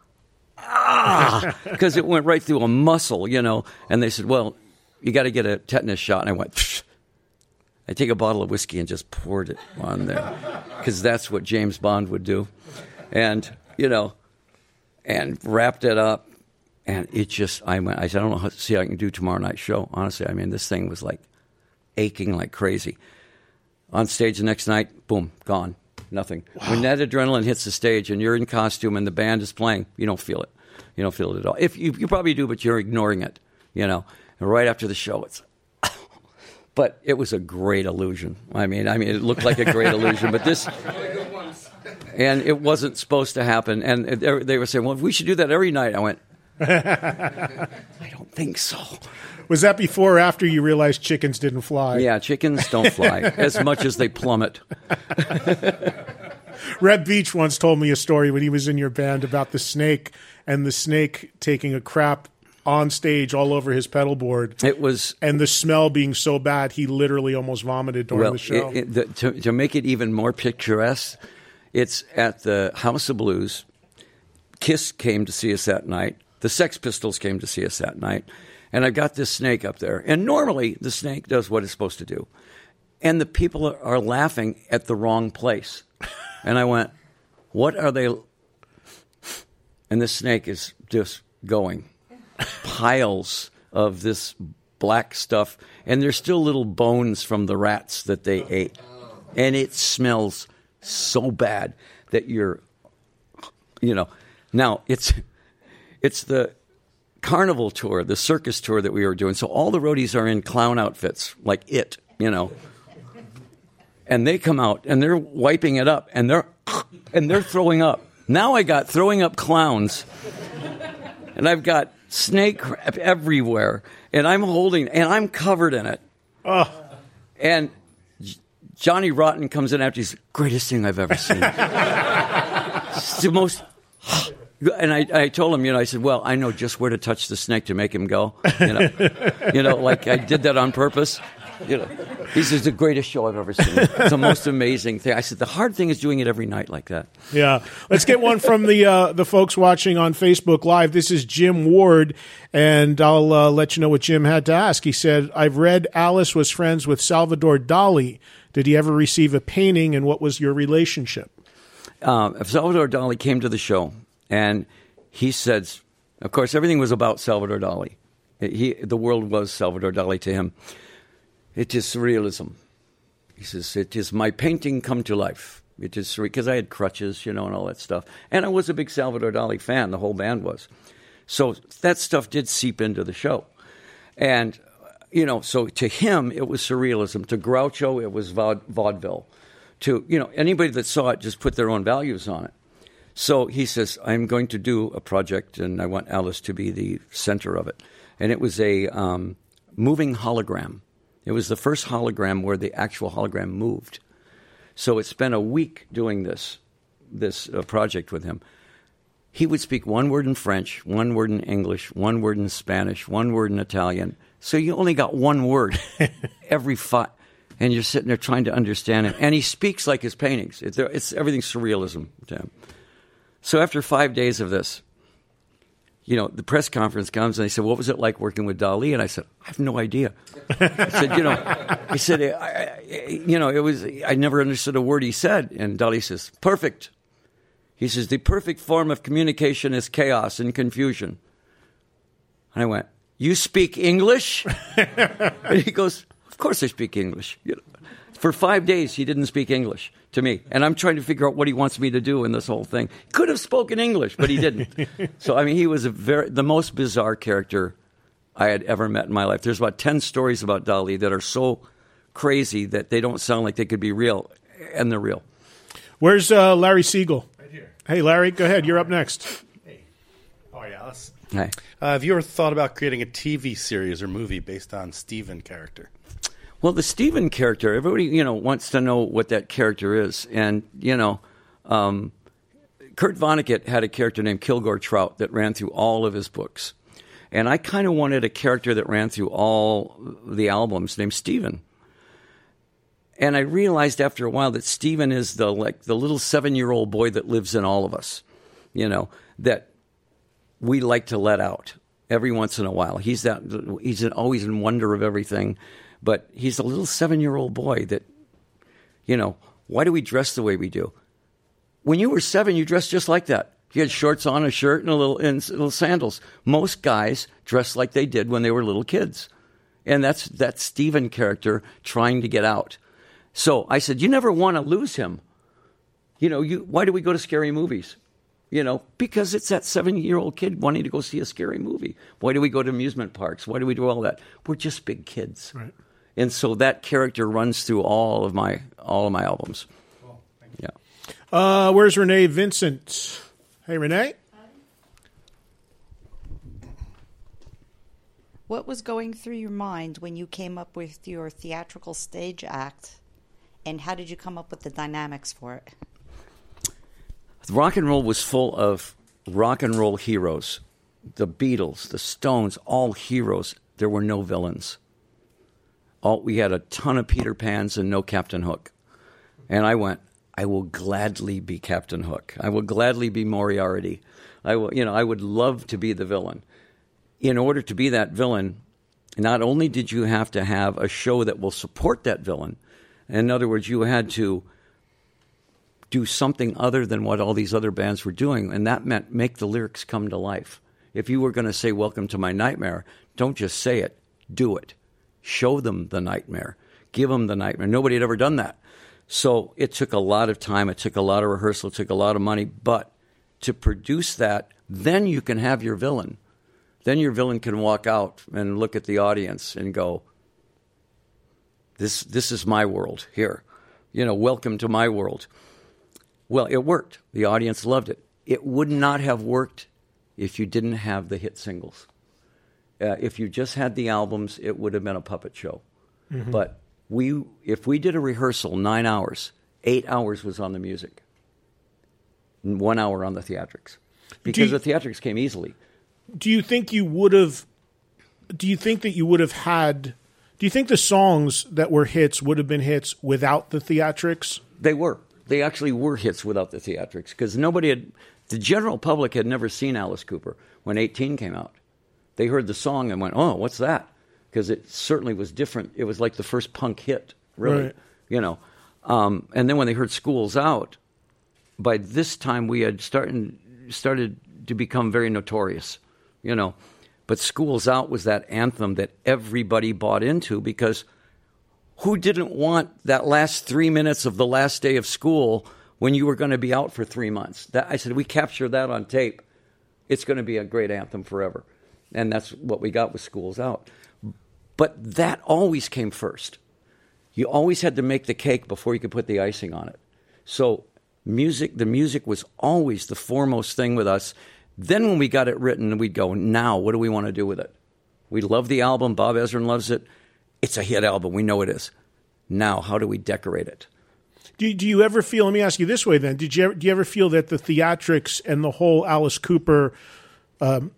Speaker 4: ah because it went right through a muscle, you know. And they said, well, you got to get a tetanus shot, and I went. Psh. I take a bottle of whiskey and just poured it on there because that's what James Bond would do, and you know, and wrapped it up. And it just, I went, I said, I don't know how to see how I can do tomorrow night's show. Honestly, I mean, this thing was like aching like crazy. On stage the next night, boom, gone, nothing. Wow. When that adrenaline hits the stage and you're in costume and the band is playing, you don't feel it. You don't feel it at all. If you, you probably do, but you're ignoring it, you know. And right after the show, it's, but it was a great illusion. I mean, I mean, it looked like a great illusion, but this. And it wasn't supposed to happen. And they were saying, well, we should do that every night. I went, I don't think so.
Speaker 3: Was that before or after you realized chickens didn't fly?
Speaker 4: Yeah, chickens don't fly as much as they plummet.
Speaker 3: Reb Beach once told me a story when he was in your band about the snake and the snake taking a crap on stage all over his pedal board.
Speaker 4: It was,
Speaker 3: and the smell being so bad he literally almost vomited during
Speaker 4: well,
Speaker 3: the show.
Speaker 4: It, it, the, to, to make it even more picturesque, it's at the House of Blues. Kiss came to see us that night. The Sex Pistols came to see us that night. And I got this snake up there. And normally the snake does what it's supposed to do. And the people are, are laughing at the wrong place. And I went, what are they? And the snake is just going. Piles of this black stuff. And there's still little bones from the rats that they ate. And it smells so bad that you're, you know. Now, it's it's the carnival tour, the circus tour that we were doing. So all the roadies are in clown outfits, like It, you know. And they come out, and they're wiping it up, and they're and they're throwing up. Now I got throwing up clowns, and I've got snake crap everywhere, and I'm holding, and I'm covered in it.
Speaker 3: Oh.
Speaker 4: And Johnny Rotten comes in after, he's the greatest thing I've ever seen. It's the most... And I, I told him, you know, I said, well, I know just where to touch the snake to make him go. You know, you know, like I did that on purpose. You know, he says, the greatest show I've ever seen. It's the most amazing thing. I said, the hard thing is doing it every night like that.
Speaker 3: Yeah. Let's get one from the uh, the folks watching on Facebook Live. This is Jim Ward, and I'll uh, let you know what Jim had to ask. He said, I've read Alice was friends with Salvador Dali. Did he ever receive a painting, and what was your relationship?
Speaker 4: Um, Salvador Dali came to the show, and he said, of course, everything was about Salvador Dali. He, the world was Salvador Dali to him. It is surrealism. He says, it is my painting come to life. It is surreal, because I had crutches, you know, and all that stuff. And I was a big Salvador Dali fan. The whole band was. So that stuff did seep into the show. And, you know, so to him, it was surrealism. To Groucho, it was vaud- vaudeville. To, you know, anybody that saw it just put their own values on it. So he says, I'm going to do a project, and I want Alice to be the center of it. And it was a um, moving hologram. It was the first hologram where the actual hologram moved. So it spent a week doing this, this uh, project with him. He would speak one word in French, one word in English, one word in Spanish, one word in Italian. So you only got one word every five, and you're sitting there trying to understand him. And he speaks like his paintings. It's, it's everything's surrealism to him. So after five days of this, you know, the press conference comes, and they said, "What was it like working with Dali?" And I said, "I have no idea." I said, "You know," I said, I, I, "You know, it was. I never understood a word he said." And Dali says, "Perfect." He says, "The perfect form of communication is chaos and confusion." And I went, "You speak English?" And he goes, "Of course I speak English." You know, for five days, he didn't speak English to me. And I'm trying to figure out what he wants me to do in this whole thing. Could have spoken English, but he didn't. So, I mean, he was a very the most bizarre character I had ever met in my life. There's about ten stories about Dali that are so crazy that they don't sound like they could be real, and they're real.
Speaker 3: Where's uh, Larry Siegel? Right here. Hey, Larry, go ahead. You're up next.
Speaker 8: Hey. How are you, Alice?
Speaker 4: Hi.
Speaker 8: Uh, have you ever thought about creating a T V series or movie based on Steven character?
Speaker 4: Well, the Steven character, everybody, you know, wants to know what that character is. And, you know, um, Kurt Vonnegut had a character named Kilgore Trout that ran through all of his books. And I kind of wanted a character that ran through all the albums named Steven. And I realized after a while that Steven is the like the little seven-year-old boy that lives in all of us, you know, that we like to let out every once in a while. He's that he's always in wonder of everything. But he's a little seven-year-old boy that, you know, why do we dress the way we do? When you were seven, you dressed just like that. You had shorts on, a shirt, and a little, and little sandals. Most guys dressed like they did when they were little kids. And that's that Steven character trying to get out. So I said, you never want to lose him. You know, you why do we go to scary movies? You know, because it's that seven-year-old kid wanting to go see a scary movie. Why do we go to amusement parks? Why do we do all that? We're just big kids.
Speaker 3: Right.
Speaker 4: And so that character runs through all of my all of my albums.
Speaker 8: Cool. Thank you.
Speaker 4: Yeah.
Speaker 3: Uh, where's Renee Vincent? Hey, Renee.
Speaker 9: What was going through your mind when you came up with your theatrical stage act, and how did you come up with the dynamics for it?
Speaker 4: Rock and roll was full of rock and roll heroes. The Beatles, the Stones, all heroes. There were no villains. All, we had a ton of Peter Pans and no Captain Hook. And I went, I will gladly be Captain Hook. I will gladly be Moriarty. I will, you know, I would love to be the villain. In order to be that villain, not only did you have to have a show that will support that villain, in other words, you had to do something other than what all these other bands were doing, and that meant make the lyrics come to life. If you were going to say, "Welcome to my nightmare," don't just say it, do it. Show them the nightmare. Give them the nightmare. Nobody had ever done that. So it took a lot of time. It took a lot of rehearsal. It took a lot of money. But to produce that, then you can have your villain. Then your villain can walk out and look at the audience and go, this, this is my world here. You know, welcome to my world. Well, it worked. The audience loved it. It would not have worked if you didn't have the hit singles. Uh, if you just had the albums, it would have been a puppet show. Mm-hmm. But we, if we did a rehearsal nine hours, eight hours was on the music, and one hour on the theatrics, because you, the theatrics came easily.
Speaker 3: Do you think you would have? Do you think that you would have had? Do you think the songs that were hits would have been hits without the theatrics?
Speaker 4: They were. They actually were hits without the theatrics because nobody had. The general public had never seen Alice Cooper when eighteen came out. They heard the song and went, "Oh, what's that?" Because it certainly was different. It was like the first punk hit, really,
Speaker 3: right.
Speaker 4: you know. Um, and then when they heard "School's Out," by this time we had started started to become very notorious, you know. But "School's Out" was that anthem that everybody bought into because who didn't want that last three minutes of the last day of school when you were going to be out for three months? That, I said, we capture that on tape. It's going to be a great anthem forever. And that's what we got with "School's Out." But that always came first. You always had to make the cake before you could put the icing on it. So music, the music was always the foremost thing with us. Then when we got it written, we'd go, now, what do we want to do with it? We love the album. Bob Ezrin loves it. It's a hit album. We know it is. Now, how do we decorate it?
Speaker 3: Do, do you ever feel, let me ask you this way then, did you ever, do you ever feel that the theatrics and the whole Alice Cooper um,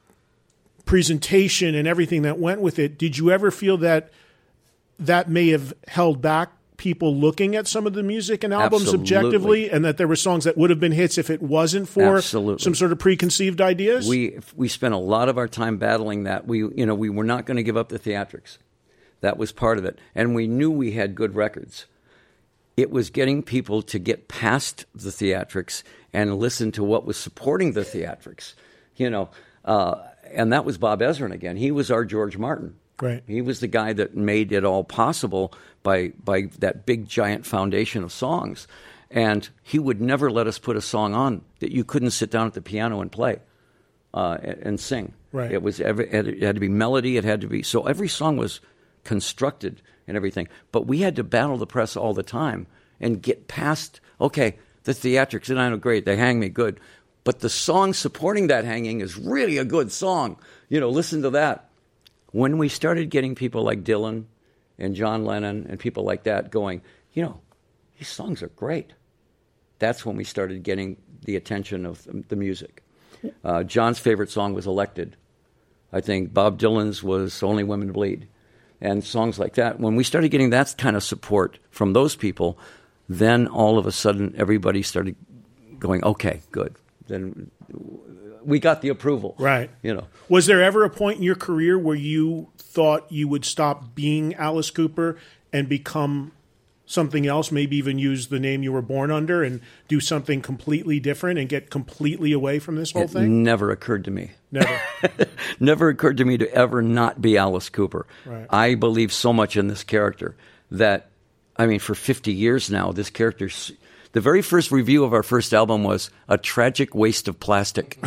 Speaker 3: presentation and everything that went with it, did you ever feel that that may have held back people looking at some of the music and albums
Speaker 4: Absolutely.
Speaker 3: objectively, and that there were songs that would have been hits if it wasn't for
Speaker 4: Absolutely.
Speaker 3: some sort of preconceived ideas?
Speaker 4: We we spent a lot of our time battling that. We you know we were not going to give up the theatrics. That was part of it, and we knew we had good records. It was getting people to get past the theatrics and listen to what was supporting the theatrics, you know. Uh, and that was Bob Ezrin again. He was our George Martin.
Speaker 3: Right.
Speaker 4: He was the guy that made it all possible by by that big giant foundation of songs. And he would never let us put a song on that you couldn't sit down at the piano and play uh, and, and sing.
Speaker 3: Right.
Speaker 4: It was every, it had to be melody. It had to be so every song was constructed and everything. But we had to battle the press all the time and get past. Okay, the theatrics, and I know, great, they hang me good, but the song supporting that hanging is really a good song. You know, listen to that. When we started getting people like Dylan and John Lennon and people like that going, you know, these songs are great. That's when we started getting the attention of the music. Uh, John's favorite song was Elected. I think Bob Dylan's was Only Women Bleed. And songs like that. When we started getting that kind of support from those people, then all of a sudden everybody started going, okay, good. Then we got the approval.
Speaker 3: Right.
Speaker 4: You know.
Speaker 3: Was there ever a point in your career where you thought you would stop being Alice Cooper and become something else, maybe even use the name you were born under and do something completely different and get completely away from this whole
Speaker 4: It
Speaker 3: thing?
Speaker 4: never occurred to me.
Speaker 3: Never.
Speaker 4: Never occurred to me to ever not be Alice Cooper.
Speaker 3: Right.
Speaker 4: I believe so much in this character that, I mean, for fifty years now, this character... The very first review of our first album was A Tragic Waste of Plastic.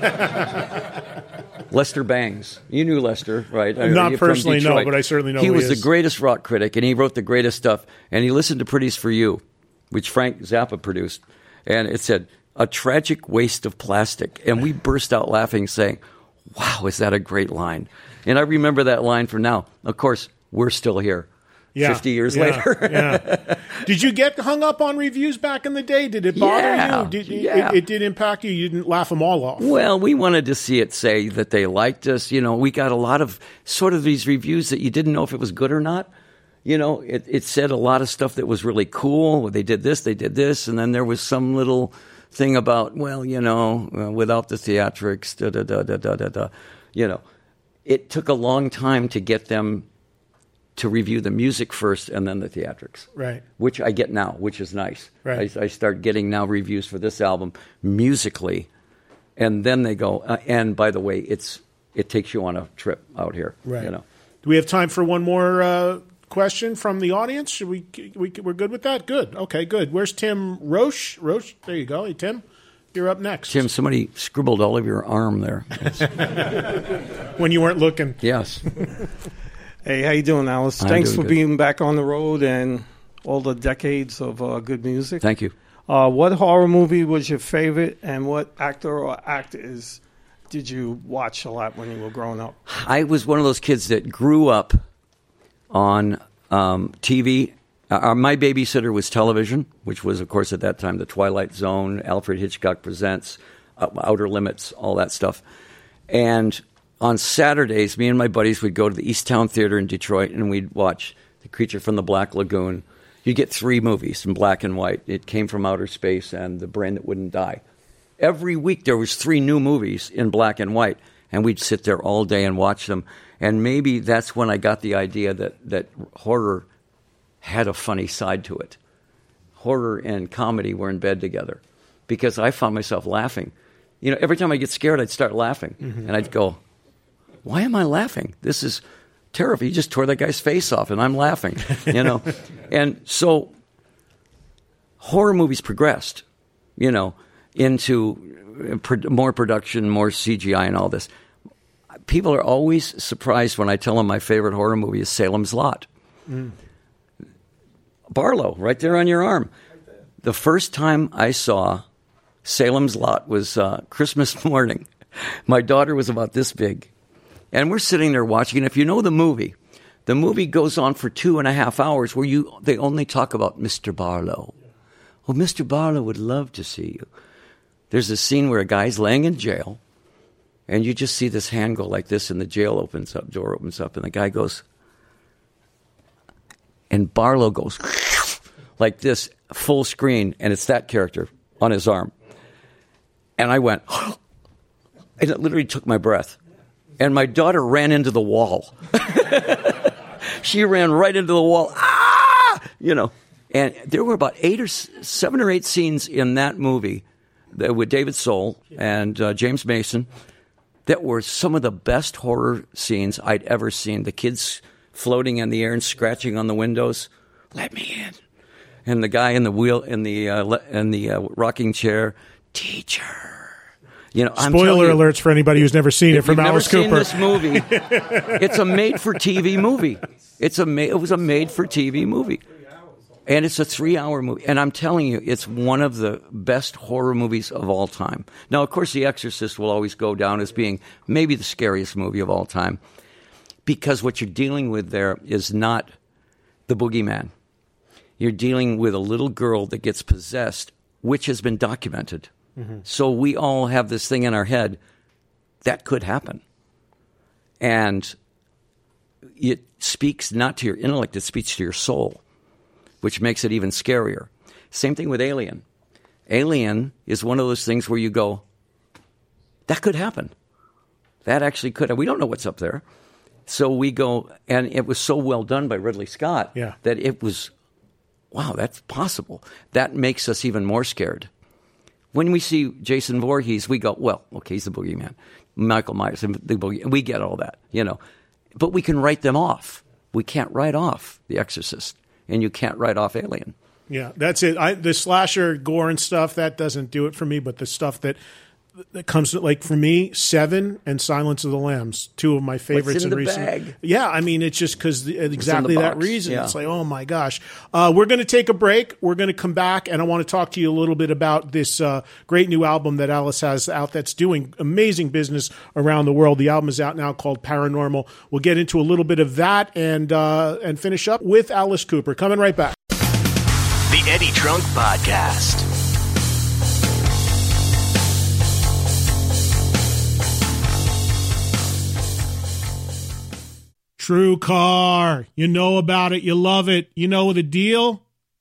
Speaker 4: Lester Bangs. You knew Lester, right?
Speaker 3: Not
Speaker 4: From
Speaker 3: personally, no,
Speaker 4: Detroit.
Speaker 3: but I certainly know
Speaker 4: he
Speaker 3: who he
Speaker 4: was
Speaker 3: is.
Speaker 4: the greatest rock critic, and he wrote the greatest stuff. And he listened to Pretty's For You, which Frank Zappa produced. And it said, A Tragic Waste of Plastic. And we burst out laughing, saying, wow, is that a great line? And I remember that line from now. Of course, we're still here.
Speaker 3: Yeah,
Speaker 4: fifty years
Speaker 3: yeah,
Speaker 4: later.
Speaker 3: yeah. Did you get hung up on reviews back in the day? Did it bother
Speaker 4: Yeah,
Speaker 3: you? Did,
Speaker 4: yeah.
Speaker 3: it, it did impact you? You didn't laugh them all off?
Speaker 4: Well, we wanted to see it say that they liked us. You know, we got a lot of sort of these reviews that you didn't know if it was good or not. You know, it, it said a lot of stuff that was really cool. They did this, they did this, and then there was some little thing about, well, you know, uh, without the theatrics, da da da da da da da. You know, it took a long time to get them to review the music first and then the theatrics.
Speaker 3: Right.
Speaker 4: Which I get now, which is nice.
Speaker 3: Right.
Speaker 4: I, I start getting now reviews for this album musically, and then they go, uh, and by the way, it's it takes you on a trip out here.
Speaker 3: Right.
Speaker 4: You know.
Speaker 3: Do we have time for one more uh, question from the audience? Should we, we? We're good with that? Good. Okay, good. Where's Tim Roche? Roche, there you go. Hey, Tim, you're up next.
Speaker 4: Tim, somebody scribbled all over your arm there.
Speaker 3: When you weren't looking.
Speaker 4: Yes.
Speaker 10: Hey, how you doing, Alice?
Speaker 4: I'm
Speaker 10: Thanks
Speaker 4: doing
Speaker 10: for
Speaker 4: good.
Speaker 10: being back on the road and all the decades of uh, good music.
Speaker 4: Thank you.
Speaker 10: Uh, what horror movie was your favorite, and what actor or actors did you watch a lot when you were growing up?
Speaker 4: I was one of those kids that grew up on um, T V. Uh, my babysitter was television, which was, of course, at that time, The Twilight Zone, Alfred Hitchcock Presents, uh, Outer Limits, all that stuff. And on Saturdays, me and my buddies would go to the Easttown Theater in Detroit, and we'd watch The Creature from the Black Lagoon. You get three movies in black and white. It Came from Outer Space and The Brain That Wouldn't Die. Every week there was three new movies in black and white, and we'd sit there all day and watch them. And maybe that's when I got the idea that, that horror had a funny side to it. Horror and comedy were in bed together because I found myself laughing. You know, every time I get scared, I'd start laughing, mm-hmm. and I'd go, why am I laughing? This is terrible. He just tore that guy's face off, and I'm laughing, you know. And so horror movies progressed, you know, into more production, more C G I and all this. People are always surprised when I tell them my favorite horror movie is Salem's Lot. Mm. Barlow, right there on your arm. The first time I saw Salem's Lot was uh, Christmas morning. My daughter was about this big. And we're sitting there watching, and if you know the movie, the movie goes on for two and a half hours where you they only talk about Mister Barlow. Well, Mister Barlow would love to see you. There's a scene where a guy's laying in jail, and you just see this hand go like this, and the jail opens up, door opens up, and the guy goes, and Barlow goes like this, full screen, and it's that character on his arm. And I went, and it literally took my breath. And my daughter ran into the wall. She ran right into the wall. Ah! You know, and there were about eight or seven or eight scenes in that movie that, with David Soul and uh, James Mason that were some of the best horror scenes I'd ever seen. The kids floating in the air and scratching on the windows. Let me in. And the guy in the wheel in the uh, in the uh, rocking chair, teacher. You know, I'm
Speaker 3: spoiler
Speaker 4: you,
Speaker 3: alerts for anybody who's never seen it from Alice Cooper.
Speaker 4: Never seen this movie. It's a made-for-T V movie. It's a ma- it was a made-for-T V movie, and it's a three-hour movie. And I'm telling you, it's one of the best horror movies of all time. Now, of course, The Exorcist will always go down as being maybe the scariest movie of all time, because what you're dealing with there is not the boogeyman. You're dealing with a little girl that gets possessed, which has been documented. Mm-hmm. So we all have this thing in our head that could happen. And it speaks not to your intellect, it speaks to your soul, which makes it even scarier. Same thing with Alien. Alien is one of those things where you go, that could happen. That actually could. We don't know what's up there. So we go, and it was so well done by Ridley Scott
Speaker 3: yeah.
Speaker 4: that it was, wow, that's possible. That makes us even more scared. When we see Jason Voorhees, we go, well, okay, he's the boogeyman. Michael Myers, the boogie, we get all that, you know. But we can write them off. We can't write off The Exorcist, and you can't write off Alien.
Speaker 3: Yeah, that's it. I, the slasher gore and stuff, that doesn't do it for me, but the stuff that that comes to, like, for me, Seven and Silence of the Lambs, two of my favorites
Speaker 4: What's in, in the
Speaker 3: recent.
Speaker 4: Bag?
Speaker 3: Yeah, I mean, it's just because exactly that reason.
Speaker 4: Yeah.
Speaker 3: It's like, oh my gosh. Uh, we're going to take a break. We're going to come back, and I want to talk to you a little bit about this uh, great new album that Alice has out that's doing amazing business around the world. The album is out now called Paranormal. We'll get into a little bit of that and uh, and finish up with Alice Cooper. Coming right back.
Speaker 5: The Eddie Trunk Podcast.
Speaker 3: True Car. You know about it. You love it. You know the deal.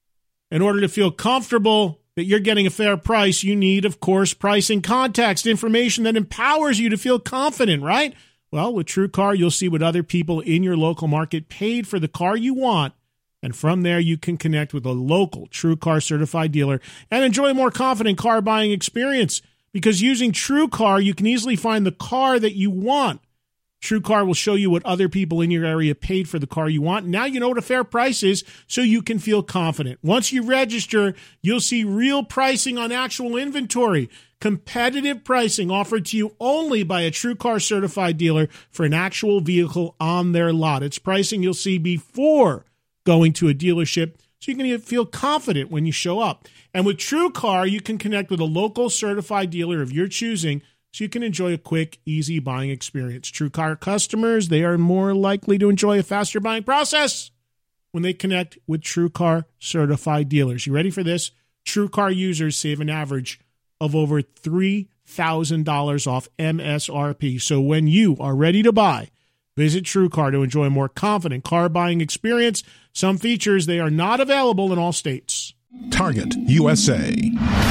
Speaker 3: In order to feel comfortable that you're getting a fair price, you need, of course, pricing context, information that empowers you to feel confident, right? Well, with True Car, you'll see what other people in your local market paid for the car you want. And from there, you can connect with a local True Car certified dealer and enjoy a more confident car buying experience. Because using True Car, you can easily find the car that you want. True Car will show you what other people in your area paid for the car you want. Now you know what a fair price is, so you can feel confident. Once you register, you'll see real pricing on actual inventory. Competitive pricing offered to you only by a True Car certified dealer for an actual vehicle on their lot. It's pricing you'll see before going to a dealership, so you can feel confident when you show up. And with True Car, you can connect with a local certified dealer of your choosing, so you can enjoy a quick, easy buying experience. True Car customers, they are more likely to enjoy a faster buying process when they connect with True Car certified dealers. You ready for this? True Car users save an average of over three thousand dollars off M S R P. So when you are ready to buy, visit True Car to enjoy a more confident car buying experience. Some features, they are not available in all states.
Speaker 11: Target U S A.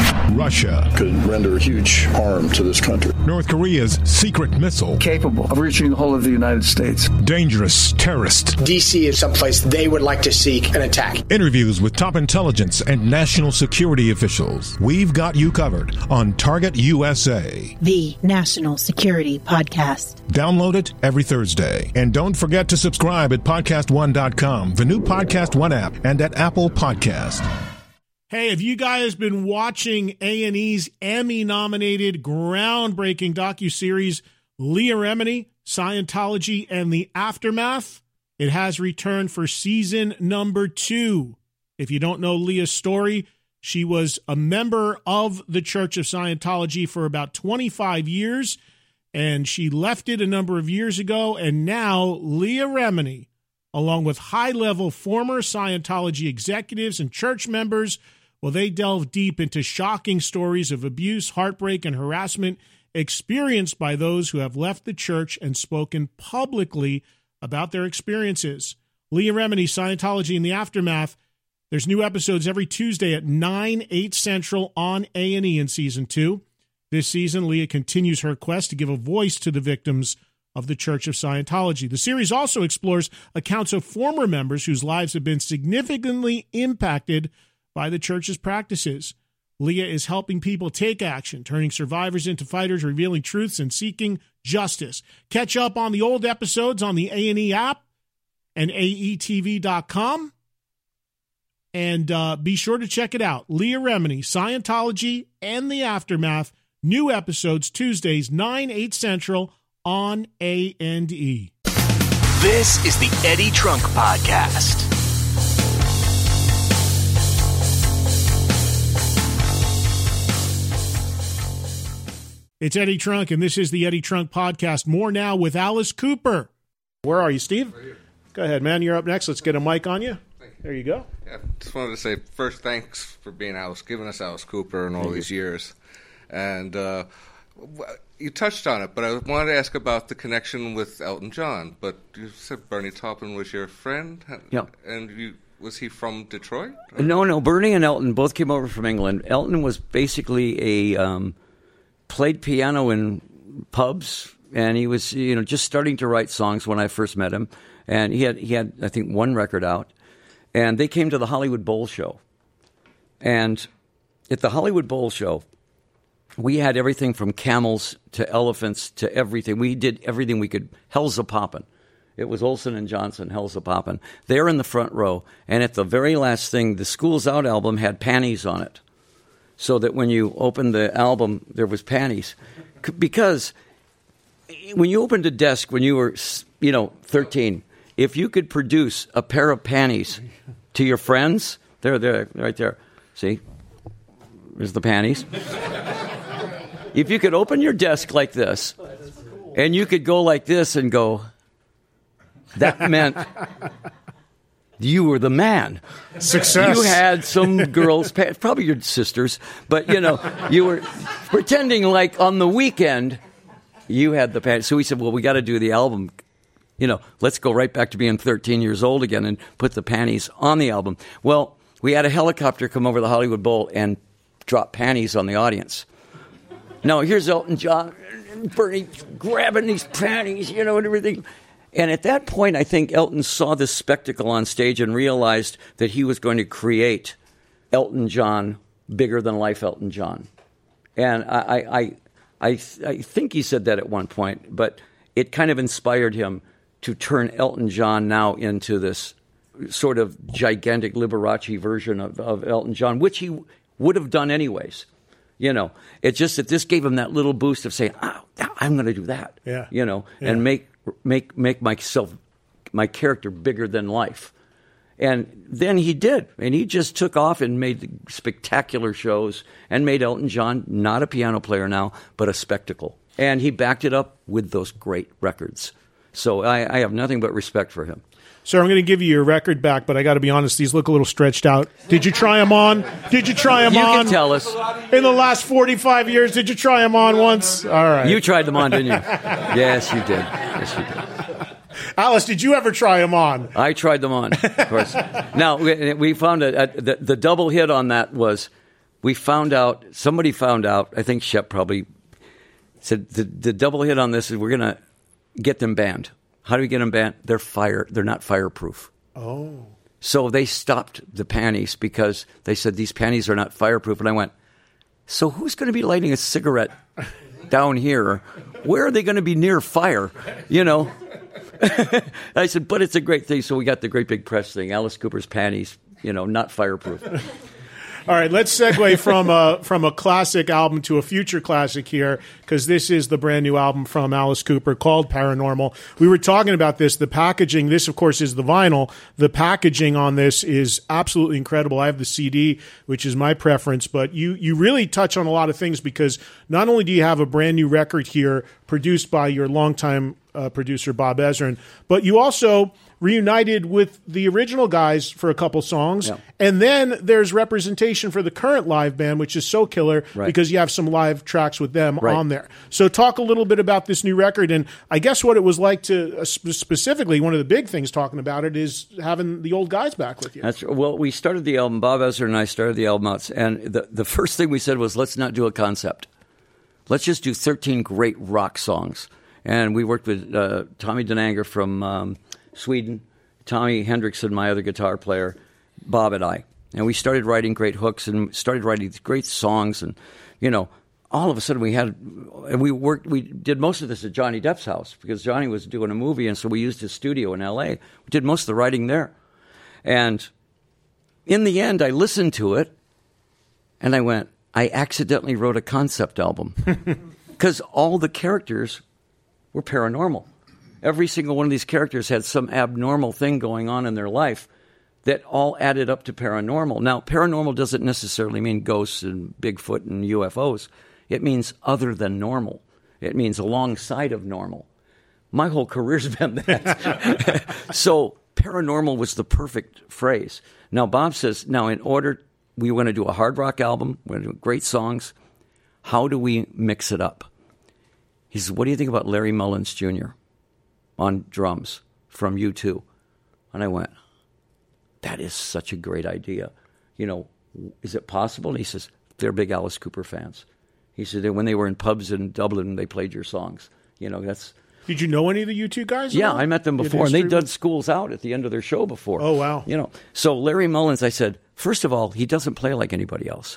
Speaker 11: Russia
Speaker 12: could render huge harm to this country.
Speaker 11: North Korea's secret missile.
Speaker 13: Capable of reaching the whole of the United States.
Speaker 11: Dangerous terrorist.
Speaker 14: D C is someplace they would like to seek an attack.
Speaker 11: Interviews with top intelligence and national security officials. We've got you covered on Target U S A.
Speaker 15: The National Security Podcast.
Speaker 11: Download it every Thursday. And don't forget to subscribe at podcast one dot com, the new Podcast One app, and at Apple Podcast.
Speaker 3: Hey, have you guys been watching A and E's Emmy-nominated, groundbreaking docuseries Leah Remini, Scientology, and the Aftermath? It has returned for season number two. If you don't know Leah's story, she was a member of the Church of Scientology for about twenty-five years, and she left it a number of years ago, and now Leah Remini, along with high-level former Scientology executives and church members, well, they delve deep into shocking stories of abuse, heartbreak, and harassment experienced by those who have left the church and spoken publicly about their experiences. Leah Remini, Scientology in the Aftermath. There's new episodes every Tuesday at nine, eight Central on A and E in Season two. This season, Leah continues her quest to give a voice to the victims of the Church of Scientology. The series also explores accounts of former members whose lives have been significantly impacted by the church's practices. Leah is helping people take action, turning survivors into fighters, revealing truths, and seeking justice. Catch up on the old episodes on the A and E app and A E T V dot com. And uh, be sure to check it out. Leah Remini, Scientology and the Aftermath. New episodes Tuesdays, nine, eight Central on A and E.
Speaker 5: This is the Eddie Trunk Podcast.
Speaker 3: It's Eddie Trunk, and this is the Eddie Trunk Podcast. More now with Alice Cooper. Where are you, Steve?
Speaker 16: Right here.
Speaker 3: Go ahead, man. You're up next. Let's get a mic on you.
Speaker 16: Thank you.
Speaker 3: There you go.
Speaker 16: Yeah, just wanted to say first thanks for being Alice, giving us Alice Cooper in all these years. And uh, you touched on it, but I wanted to ask about the connection with Elton John. But you said Bernie Taupin was your friend?
Speaker 4: Yeah.
Speaker 16: And you, was he from Detroit?
Speaker 4: No, no. Bernie and Elton both came over from England. Elton was basically a um, played piano in pubs, and he was, you know, just starting to write songs when I first met him. And he had, he had, I think, one record out. And they came to the Hollywood Bowl show. And at the Hollywood Bowl show, we had everything from camels to elephants to everything. We did everything we could. Hell's a Poppin'. It was Olsen and Johnson, Hell's a Poppin'. They're in the front row. And at the very last thing, the School's Out album had panties on it. So that when you opened the album, there was panties. C- because when you opened a desk when you were, you know, thirteen, if you could produce a pair of panties to your friends, they're there, right there. See? There's the panties. If you could open your desk like this, and you could go like this and go, that meant you were the man.
Speaker 3: Success.
Speaker 4: You had some girls, probably your sisters, but, you know, you were pretending like on the weekend you had the panties. So we said, well, we got to do the album. You know, let's go right back to being thirteen years old again and put the panties on the album. Well, we had a helicopter come over the Hollywood Bowl and drop panties on the audience. Now, here's Elton John and Bernie grabbing these panties, you know, and everything. And at that point, I think Elton saw this spectacle on stage and realized that he was going to create Elton John, bigger than life Elton John. And I, I, I, I, I think he said that at one point, but it kind of inspired him to turn Elton John now into this sort of gigantic Liberace version of, of Elton John, which he would have done anyways. You know, it's just that this gave him that little boost of saying, oh, I'm going to do that.
Speaker 3: Yeah.
Speaker 4: You know,
Speaker 3: Yeah.
Speaker 4: and make make make myself, my character bigger than life. And then he did. And he just took off and made spectacular shows and made Elton John not a piano player now, but a spectacle. And he backed it up with those great records. So I, I have nothing but respect for him.
Speaker 3: Sir, I'm going to give you your record back, but I got to be honest, these look a little stretched out. Did you try them on? Did you try them
Speaker 4: You
Speaker 3: on?
Speaker 4: can tell us.
Speaker 3: In the last forty-five years, did you try them on once? All right.
Speaker 4: You tried them on, didn't you? Yes, you did. Yes, you did.
Speaker 3: Alice, did you ever try them on?
Speaker 4: I tried them on, of course. Now, we, we found a, a, the, the double hit on that was we found out, somebody found out, I think Shep probably said the, the double hit on this is we're going to get them banned. How do we get them banned? They're fire. They're not fireproof.
Speaker 3: Oh.
Speaker 4: So they stopped the panties because they said these panties are not fireproof. And I went, so who's going to be lighting a cigarette down here? Where are they going to be near fire? You know? I said, but it's a great thing. So we got the great big press thing. Alice Cooper's panties, you know, not fireproof.
Speaker 3: All right, let's segue from a, from a classic album to a future classic here, because this is the brand new album from Alice Cooper called Paranormal. We were talking about this, the packaging. This, of course, is the vinyl. The packaging on this is absolutely incredible. I have the C D, which is my preference, but you, you really touch on a lot of things because not only do you have a brand new record here produced by your longtime uh, producer, Bob Ezrin. But you also reunited with the original guys for a couple songs.
Speaker 4: Yeah.
Speaker 3: And then there's representation for the current live band, which is so killer
Speaker 4: Right.
Speaker 3: because you have some live tracks with them
Speaker 4: Right.
Speaker 3: on there. So talk a little bit about this new record. And I guess what it was like to, uh, sp- specifically, one of the big things talking about it is having the old guys back with you.
Speaker 4: That's well. We started the album. Bob Ezra and I started the album out, and the the first thing we said was, "Let's not do a concept. Let's just do thirteen great rock songs." And we worked with uh, Tommy Denanger from um, Sweden, Tommy Hendrickson, my other guitar player, Bob and I, and we started writing great hooks and started writing these great songs. And you know, all of a sudden we had, and we worked. We did most of this at Johnny Depp's house because Johnny was doing a movie, and so we used his studio in L A. We did most of the writing there, and in the end, I listened to it, and I went, I accidentally wrote a concept album because all the characters were paranormal. Every single one of these characters had some abnormal thing going on in their life that all added up to paranormal. Now, paranormal doesn't necessarily mean ghosts and Bigfoot and U F Os. It means other than normal. It means alongside of normal. My whole career's been that. So paranormal was the perfect phrase. Now, Bob says, now in order, we want to do a hard rock album, we're going to do great songs. How do we mix it up? He says, what do you think about Larry Mullins Junior on drums from U two? And I went, that is such a great idea. You know, is it possible? And he says, they're big Alice Cooper fans. He said that when they were in pubs in Dublin, they played your songs. You know, that's...
Speaker 3: Did you know any of the U two guys?
Speaker 4: Yeah,
Speaker 3: at all?
Speaker 4: I met them
Speaker 3: You had
Speaker 4: before, and they'd
Speaker 3: history
Speaker 4: done Schools Out at the end of their show before.
Speaker 3: Oh, wow.
Speaker 4: You know, so Larry Mullins, I said, first of all, he doesn't play like anybody else.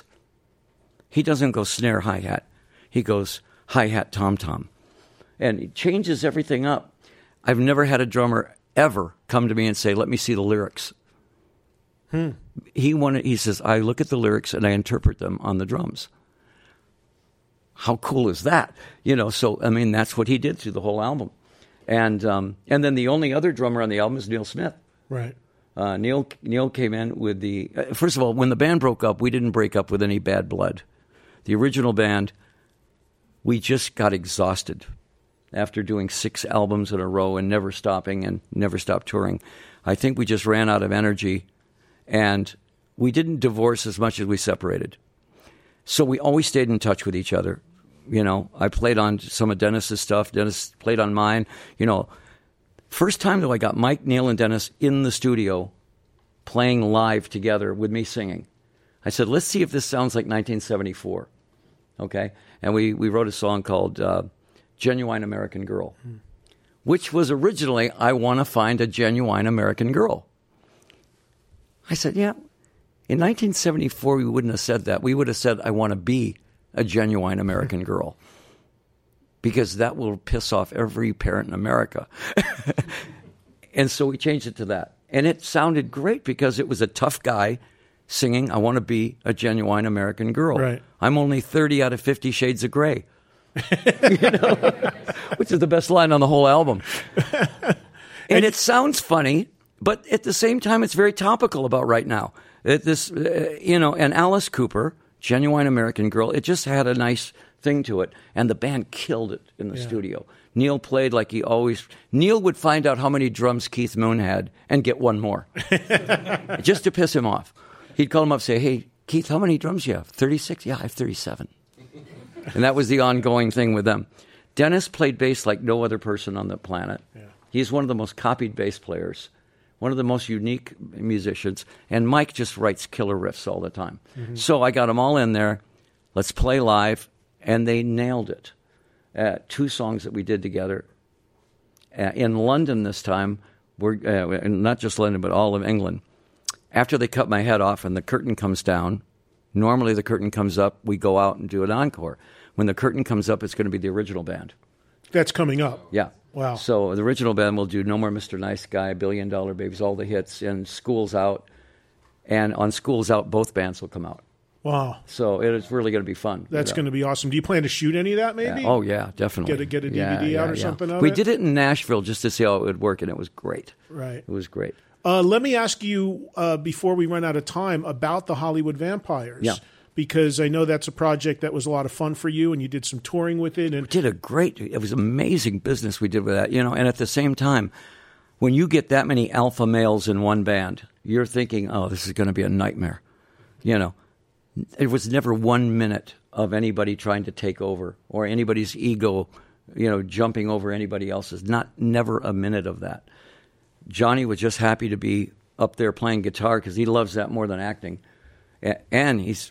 Speaker 4: He doesn't go snare, hi-hat. He goes hi-hat, tom-tom. And he changes everything up. I've never had a drummer ever come to me and say, let me see the lyrics.
Speaker 3: Hmm.
Speaker 4: He wanted. He says, I look at the lyrics and I interpret them on the drums. How cool is that? You know, so, I mean, that's what he did through the whole album. And um, and then the only other drummer on the album is Neil Smith.
Speaker 3: Right.
Speaker 4: Uh, Neil Neil came in with the... Uh, first of all, when the band broke up, we didn't break up with any bad blood. The original band, we just got exhausted after doing six albums in a row and never stopping and never stopped touring. I think we just ran out of energy, and we didn't divorce as much as we separated. So we always stayed in touch with each other. You know, I played on some of Dennis's stuff. Dennis played on mine. You know, first time, though, I got Mike, Neil, and Dennis in the studio playing live together with me singing. I said, let's see if this sounds like nineteen seventy-four. Okay? And we, we wrote a song called uh, Genuine American Girl, hmm. which was originally, I Want to Find a Genuine American Girl. I said, yeah. In nineteen seventy-four, we wouldn't have said that. We would have said, I want to be a genuine American girl. Because that will piss off every parent in America. And so we changed it to that. And it sounded great because it was a tough guy singing, I want to be a genuine American girl.
Speaker 3: Right.
Speaker 4: I'm only thirty out of fifty shades of gray. You know? Which is the best line on the whole album. And it sounds funny, but at the same time, it's very topical about right now. It, this, uh, you know, and Alice Cooper, Genuine American Girl, it just had a nice thing to it. And the band killed it in the
Speaker 3: Yeah.
Speaker 4: studio. Neil played like he always... Neil would find out how many drums Keith Moon had and get one more. Just to piss him off. He'd call him up and say, hey, Keith, how many drums do you have? thirty-six? Yeah, I have thirty-seven. And that was the ongoing thing with them. Dennis played bass like no other person on the planet. Yeah. He's one of the most copied bass players, one of the most unique musicians, and Mike just writes killer riffs all the time. Mm-hmm. So I got them all in there. Let's play live, and they nailed it. Uh, two songs that we did together. Uh, in London this time, we're uh, not just London, but all of England. After they cut my head off and the curtain comes down, normally the curtain comes up, we go out and do an encore. When the curtain comes up, it's going to be the original band.
Speaker 3: That's coming up.
Speaker 4: Yeah.
Speaker 3: Wow.
Speaker 4: So the original band will do No More Mister Nice Guy, Billion Dollar Babies, all the hits, and School's Out. And on School's Out, both bands will come out.
Speaker 3: Wow.
Speaker 4: So it's really going to be fun.
Speaker 3: That's going to be awesome. Do you plan to shoot any of that, maybe?
Speaker 4: Yeah. Oh, yeah, definitely.
Speaker 3: Get a, get a D V D
Speaker 4: yeah,
Speaker 3: out
Speaker 4: yeah,
Speaker 3: or
Speaker 4: yeah.
Speaker 3: something of
Speaker 4: We
Speaker 3: it?
Speaker 4: did it in Nashville just to see how it would work, and it was great.
Speaker 3: Right.
Speaker 4: It was great.
Speaker 3: Uh, let me ask you, uh, before we run out of time, about the Hollywood Vampires.
Speaker 4: Yeah.
Speaker 3: because I know that's a project that was a lot of fun for you, and you did some touring with it. And
Speaker 4: we did a great, it was amazing business we did with that, you know, and at the same time, when you get that many alpha males in one band, you're thinking, oh, this is going to be a nightmare. You know, it was never one minute of anybody trying to take over or anybody's ego, you know, jumping over anybody else's. Not never a minute of that. Johnny was just happy to be up there playing guitar because he loves that more than acting. And he's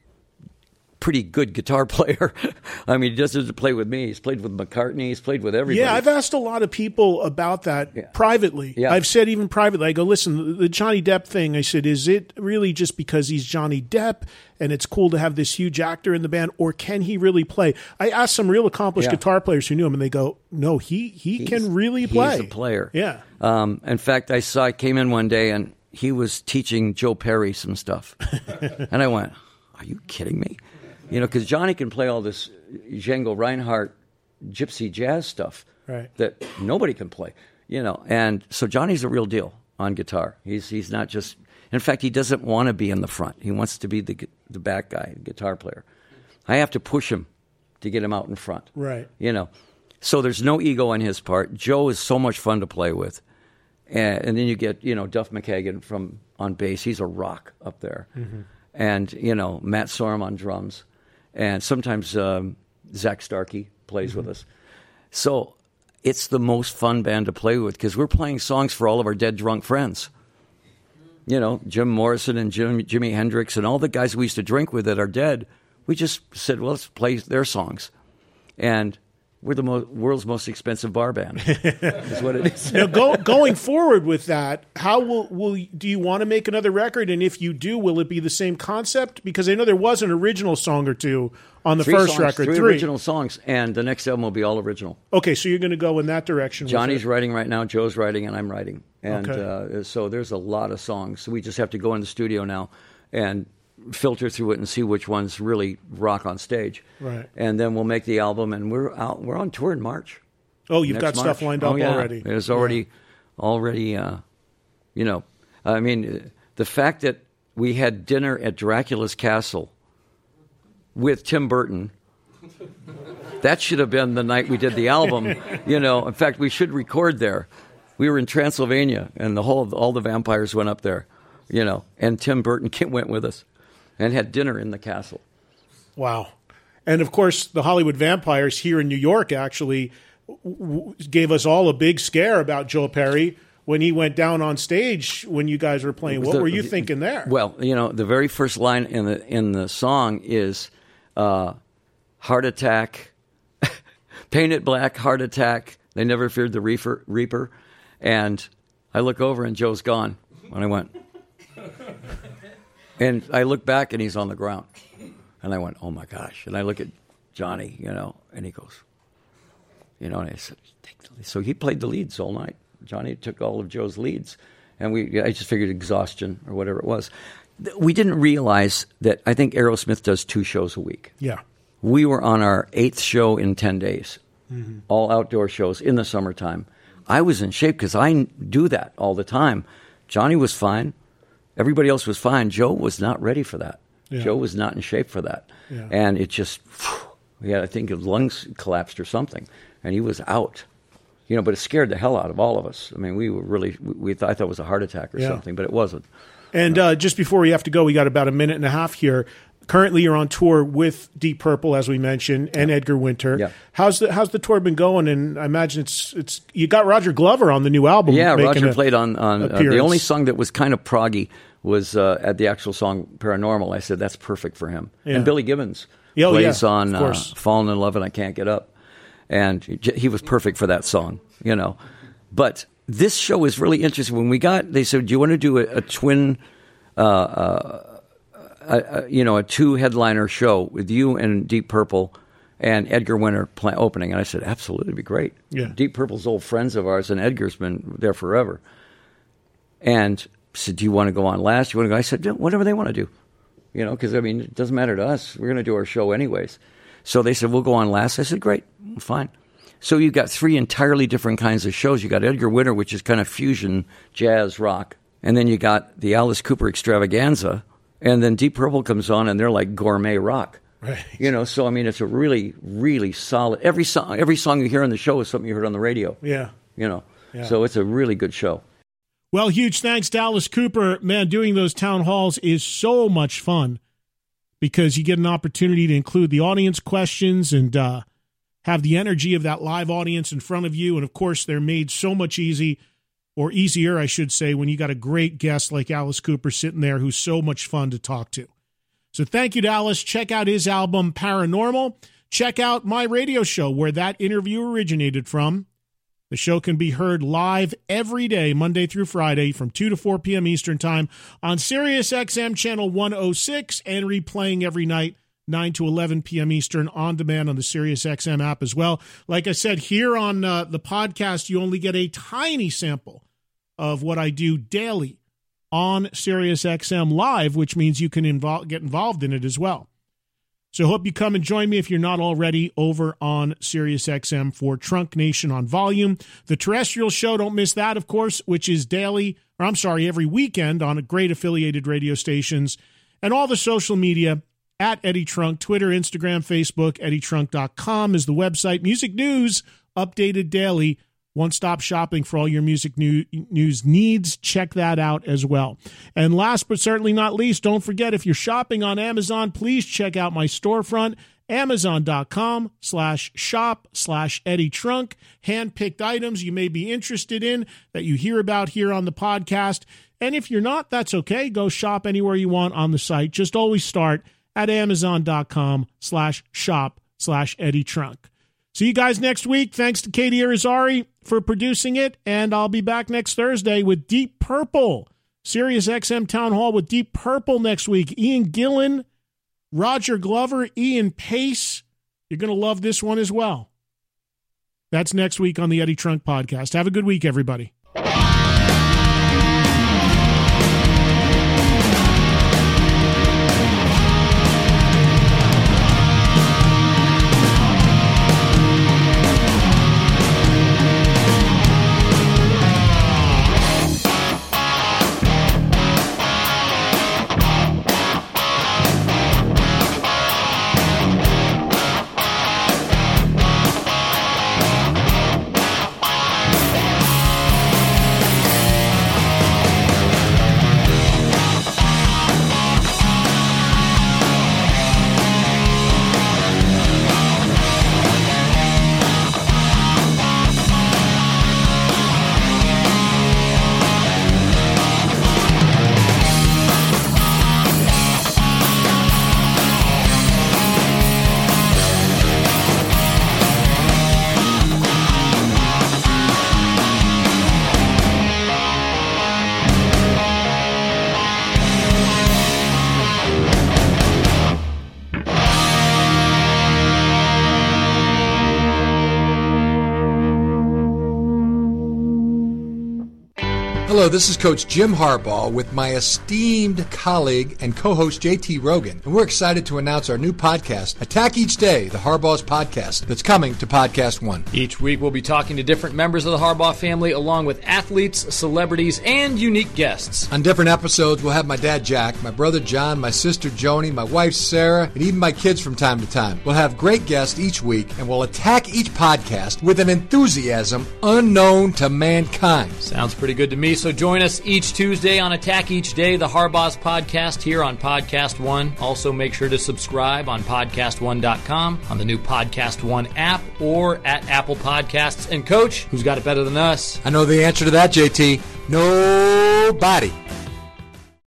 Speaker 4: pretty good guitar player. I mean, he doesn't play with me. He's played with McCartney. He's played with everybody.
Speaker 3: Yeah, I've asked a lot of people about that yeah. privately. Yeah. I've said even privately, I go, listen, the Johnny Depp thing, I said, is it really just because he's Johnny Depp and it's cool to have this huge actor in the band, or can he really play? I asked some real accomplished yeah. guitar players who knew him, and they go, no, he, he
Speaker 4: he's,
Speaker 3: can really play.
Speaker 4: He's a player.
Speaker 3: Yeah.
Speaker 4: Um, in fact, I saw, I came in one day, and he was teaching Joe Perry some stuff. And I went, are you kidding me? You know, because Johnny can play all this Django Reinhardt gypsy jazz stuff
Speaker 3: right.
Speaker 4: that nobody can play. You know, and so Johnny's a real deal on guitar. He's he's not just. In fact, he doesn't want to be in the front. He wants to be the the back guy, the guitar player. I have to push him to get him out in front.
Speaker 3: Right.
Speaker 4: You know, so there's no ego on his part. Joe is so much fun to play with, and, and then you get you know Duff McKagan from on bass. He's a rock up there,
Speaker 3: mm-hmm.
Speaker 4: and you know Matt Sorum on drums. And sometimes um, Zach Starkey plays mm-hmm. with us. So it's the most fun band to play with because we're playing songs for all of our dead drunk friends. You know, Jim Morrison and Jim, Jimi Hendrix and all the guys we used to drink with that are dead. We just said, well, let's play their songs. And we're the mo- world's most expensive bar band. Is what it is.
Speaker 3: Now, go, going forward with that, how will will do you want to make another record? And if you do, will it be the same concept? Because I know there was an original song or two on the
Speaker 4: three
Speaker 3: first
Speaker 4: songs,
Speaker 3: record.
Speaker 4: Three,
Speaker 3: three
Speaker 4: original songs, and the next album will be all original.
Speaker 3: Okay, so you're going to go in that direction.
Speaker 4: Johnny's
Speaker 3: with it.
Speaker 4: writing right now, Joe's writing, and I'm writing. And
Speaker 3: okay.
Speaker 4: uh, so there's a lot of songs. So we just have to go in the studio now and filter through it and see which ones really rock on stage.
Speaker 3: Right.
Speaker 4: And then we'll make the album, and we're out. We're on tour in March.
Speaker 3: Oh, you've got March. stuff lined up
Speaker 4: oh, yeah.
Speaker 3: already.
Speaker 4: There's already, yeah. already, uh, you know, I mean, the fact that we had dinner at Dracula's Castle with Tim Burton, that should have been the night we did the album. You know, in fact, we should record there. We were in Transylvania, and the whole all the vampires went up there, you know, and Tim Burton went with us and had dinner in the castle.
Speaker 3: Wow. And, of course, the Hollywood Vampires here in New York actually w- gave us all a big scare about Joe Perry when he went down on stage when you guys were playing. What
Speaker 4: the,
Speaker 3: were you thinking there?
Speaker 4: Well, you know, the very first line in the in the song is uh, heart attack, paint it black, heart attack. They never feared the reaper, reaper. And I look over and Joe's gone. And I went... And I look back, and he's on the ground. And I went, oh, my gosh. And I look at Johnny, you know, and he goes, you know, and I said, take the lead. So he played the leads all night. Johnny took all of Joe's leads. And we, I just figured exhaustion or whatever it was. We didn't realize that I think Aerosmith does two shows a week.
Speaker 3: Yeah.
Speaker 4: We were on our eighth show in ten days,
Speaker 3: mm-hmm.
Speaker 4: all outdoor shows in the summertime. I was in shape because I do that all the time. Johnny was fine. Everybody else was fine. Joe was not ready for that.
Speaker 3: Yeah.
Speaker 4: Joe was not in shape for that.
Speaker 3: Yeah.
Speaker 4: And it just, yeah, I think his lungs collapsed or something. And he was out. You know, but it scared the hell out of all of us. I mean, we were really, we, we thought, I thought it was a heart attack or
Speaker 3: yeah.
Speaker 4: something, but it wasn't.
Speaker 3: And
Speaker 4: no.
Speaker 3: uh, just before we have to go, we got about a minute and a half here. Currently, you're on tour with Deep Purple, as we mentioned, and Edgar Winter.
Speaker 4: Yeah.
Speaker 3: How's the How's the tour been going? And I imagine it's it's you got Roger Glover on the new album.
Speaker 4: Yeah, Roger
Speaker 3: a,
Speaker 4: played on on uh, the only song that was kind of proggy was uh, at the actual song Paranormal. I said that's perfect for him.
Speaker 3: Yeah.
Speaker 4: And Billy Gibbons
Speaker 3: oh,
Speaker 4: plays
Speaker 3: yeah,
Speaker 4: on uh, Fallen in Love and I Can't Get Up, and he was perfect for that song. You know, but this show is really interesting. When we got, they said, "Do you want to do a, a twin?" Uh, uh, A, a, you know, a two-headliner show with you and Deep Purple and Edgar Winter play, opening. And I said, absolutely, it'd be great.
Speaker 3: Yeah.
Speaker 4: Deep Purple's old friends of ours, and Edgar's been there forever. And said, do you want to go on last? You want to go? I said, whatever they want to do. You know, because, I mean, it doesn't matter to us. We're going to do our show anyways. So they said, we'll go on last. I said, great, fine. So you've got three entirely different kinds of shows. You got Edgar Winter, which is kind of fusion, jazz, rock. And then you got the Alice Cooper extravaganza, And then Deep Purple comes on, and they're like gourmet rock.
Speaker 3: Right.
Speaker 4: You know, so I mean, it's a really, really solid. Every song, every song you hear on the show is something you heard on the radio.
Speaker 3: Yeah.
Speaker 4: You know,
Speaker 3: Yeah.
Speaker 4: so it's a really good show.
Speaker 3: Well, huge thanks to Alice Cooper. Man, doing those town halls is so much fun because you get an opportunity to include the audience questions and uh, have the energy of that live audience in front of you. And, of course, they're made so much easy, or easier, I should say, when you got a great guest like Alice Cooper sitting there who's so much fun to talk to. So thank you to Alice. Check out his album, Paranormal. Check out my radio show where that interview originated from. The show can be heard live every day, Monday through Friday, from two to four p.m. Eastern Time on Sirius X M Channel one oh six and replaying every night, nine to eleven p.m. Eastern, on demand on the Sirius X M app as well. Like I said, here on uh, the podcast, you only get a tiny sample of what I do daily on Sirius X M Live, which means you can involve, get involved in it as well. So hope you come and join me if you're not already over on Sirius X M for Trunk Nation on Volume. The terrestrial show, don't miss that, of course, which is daily, or I'm sorry, every weekend on great affiliated radio stations, and all the social media at Eddie Trunk, Twitter, Instagram, Facebook. Eddie Trunk dot com is the website. Music news updated daily. One-stop shopping for all your music new, news needs. Check that out as well. And last but certainly not least, don't forget, if you're shopping on Amazon, please check out my storefront, amazon.com slash shop slash Eddie Trunk. Hand-picked items you may be interested in that you hear about here on the podcast. And if you're not, that's okay. Go shop anywhere you want on the site. Just always start at amazon.com slash shop slash Eddie Trunk. See you guys next week. Thanks to Katie Irizarry for producing it, and I'll be back next Thursday with Deep Purple. Sirius X M Town Hall with Deep Purple next week. Ian Gillan, Roger Glover, Ian Pace. You're going to love this one as well. That's next week on the Eddie Trunk Podcast. Have a good week, everybody.
Speaker 17: Hello, this is Coach Jim Harbaugh with my esteemed colleague and co-host J T Rogan, and we're excited to announce our new podcast, Attack Each Day, the Harbaugh's Podcast, that's coming to Podcast One.
Speaker 18: Each week we'll be talking to different members of the Harbaugh family, along with athletes, celebrities, and unique guests.
Speaker 17: On different episodes, we'll have my dad Jack, my brother John, my sister Joni, my wife Sarah, and even my kids from time to time. We'll have great guests each week, and we'll attack each podcast with an enthusiasm unknown to mankind.
Speaker 18: Sounds pretty good to me, so join us each Tuesday on Attack Each Day, the Harbaugh's Podcast, here on Podcast One. Also, make sure to subscribe on podcast one dot com, on the new Podcast One app, or at Apple Podcasts. And Coach, who's got it better than us?
Speaker 17: I know the answer to that, J T. Nobody.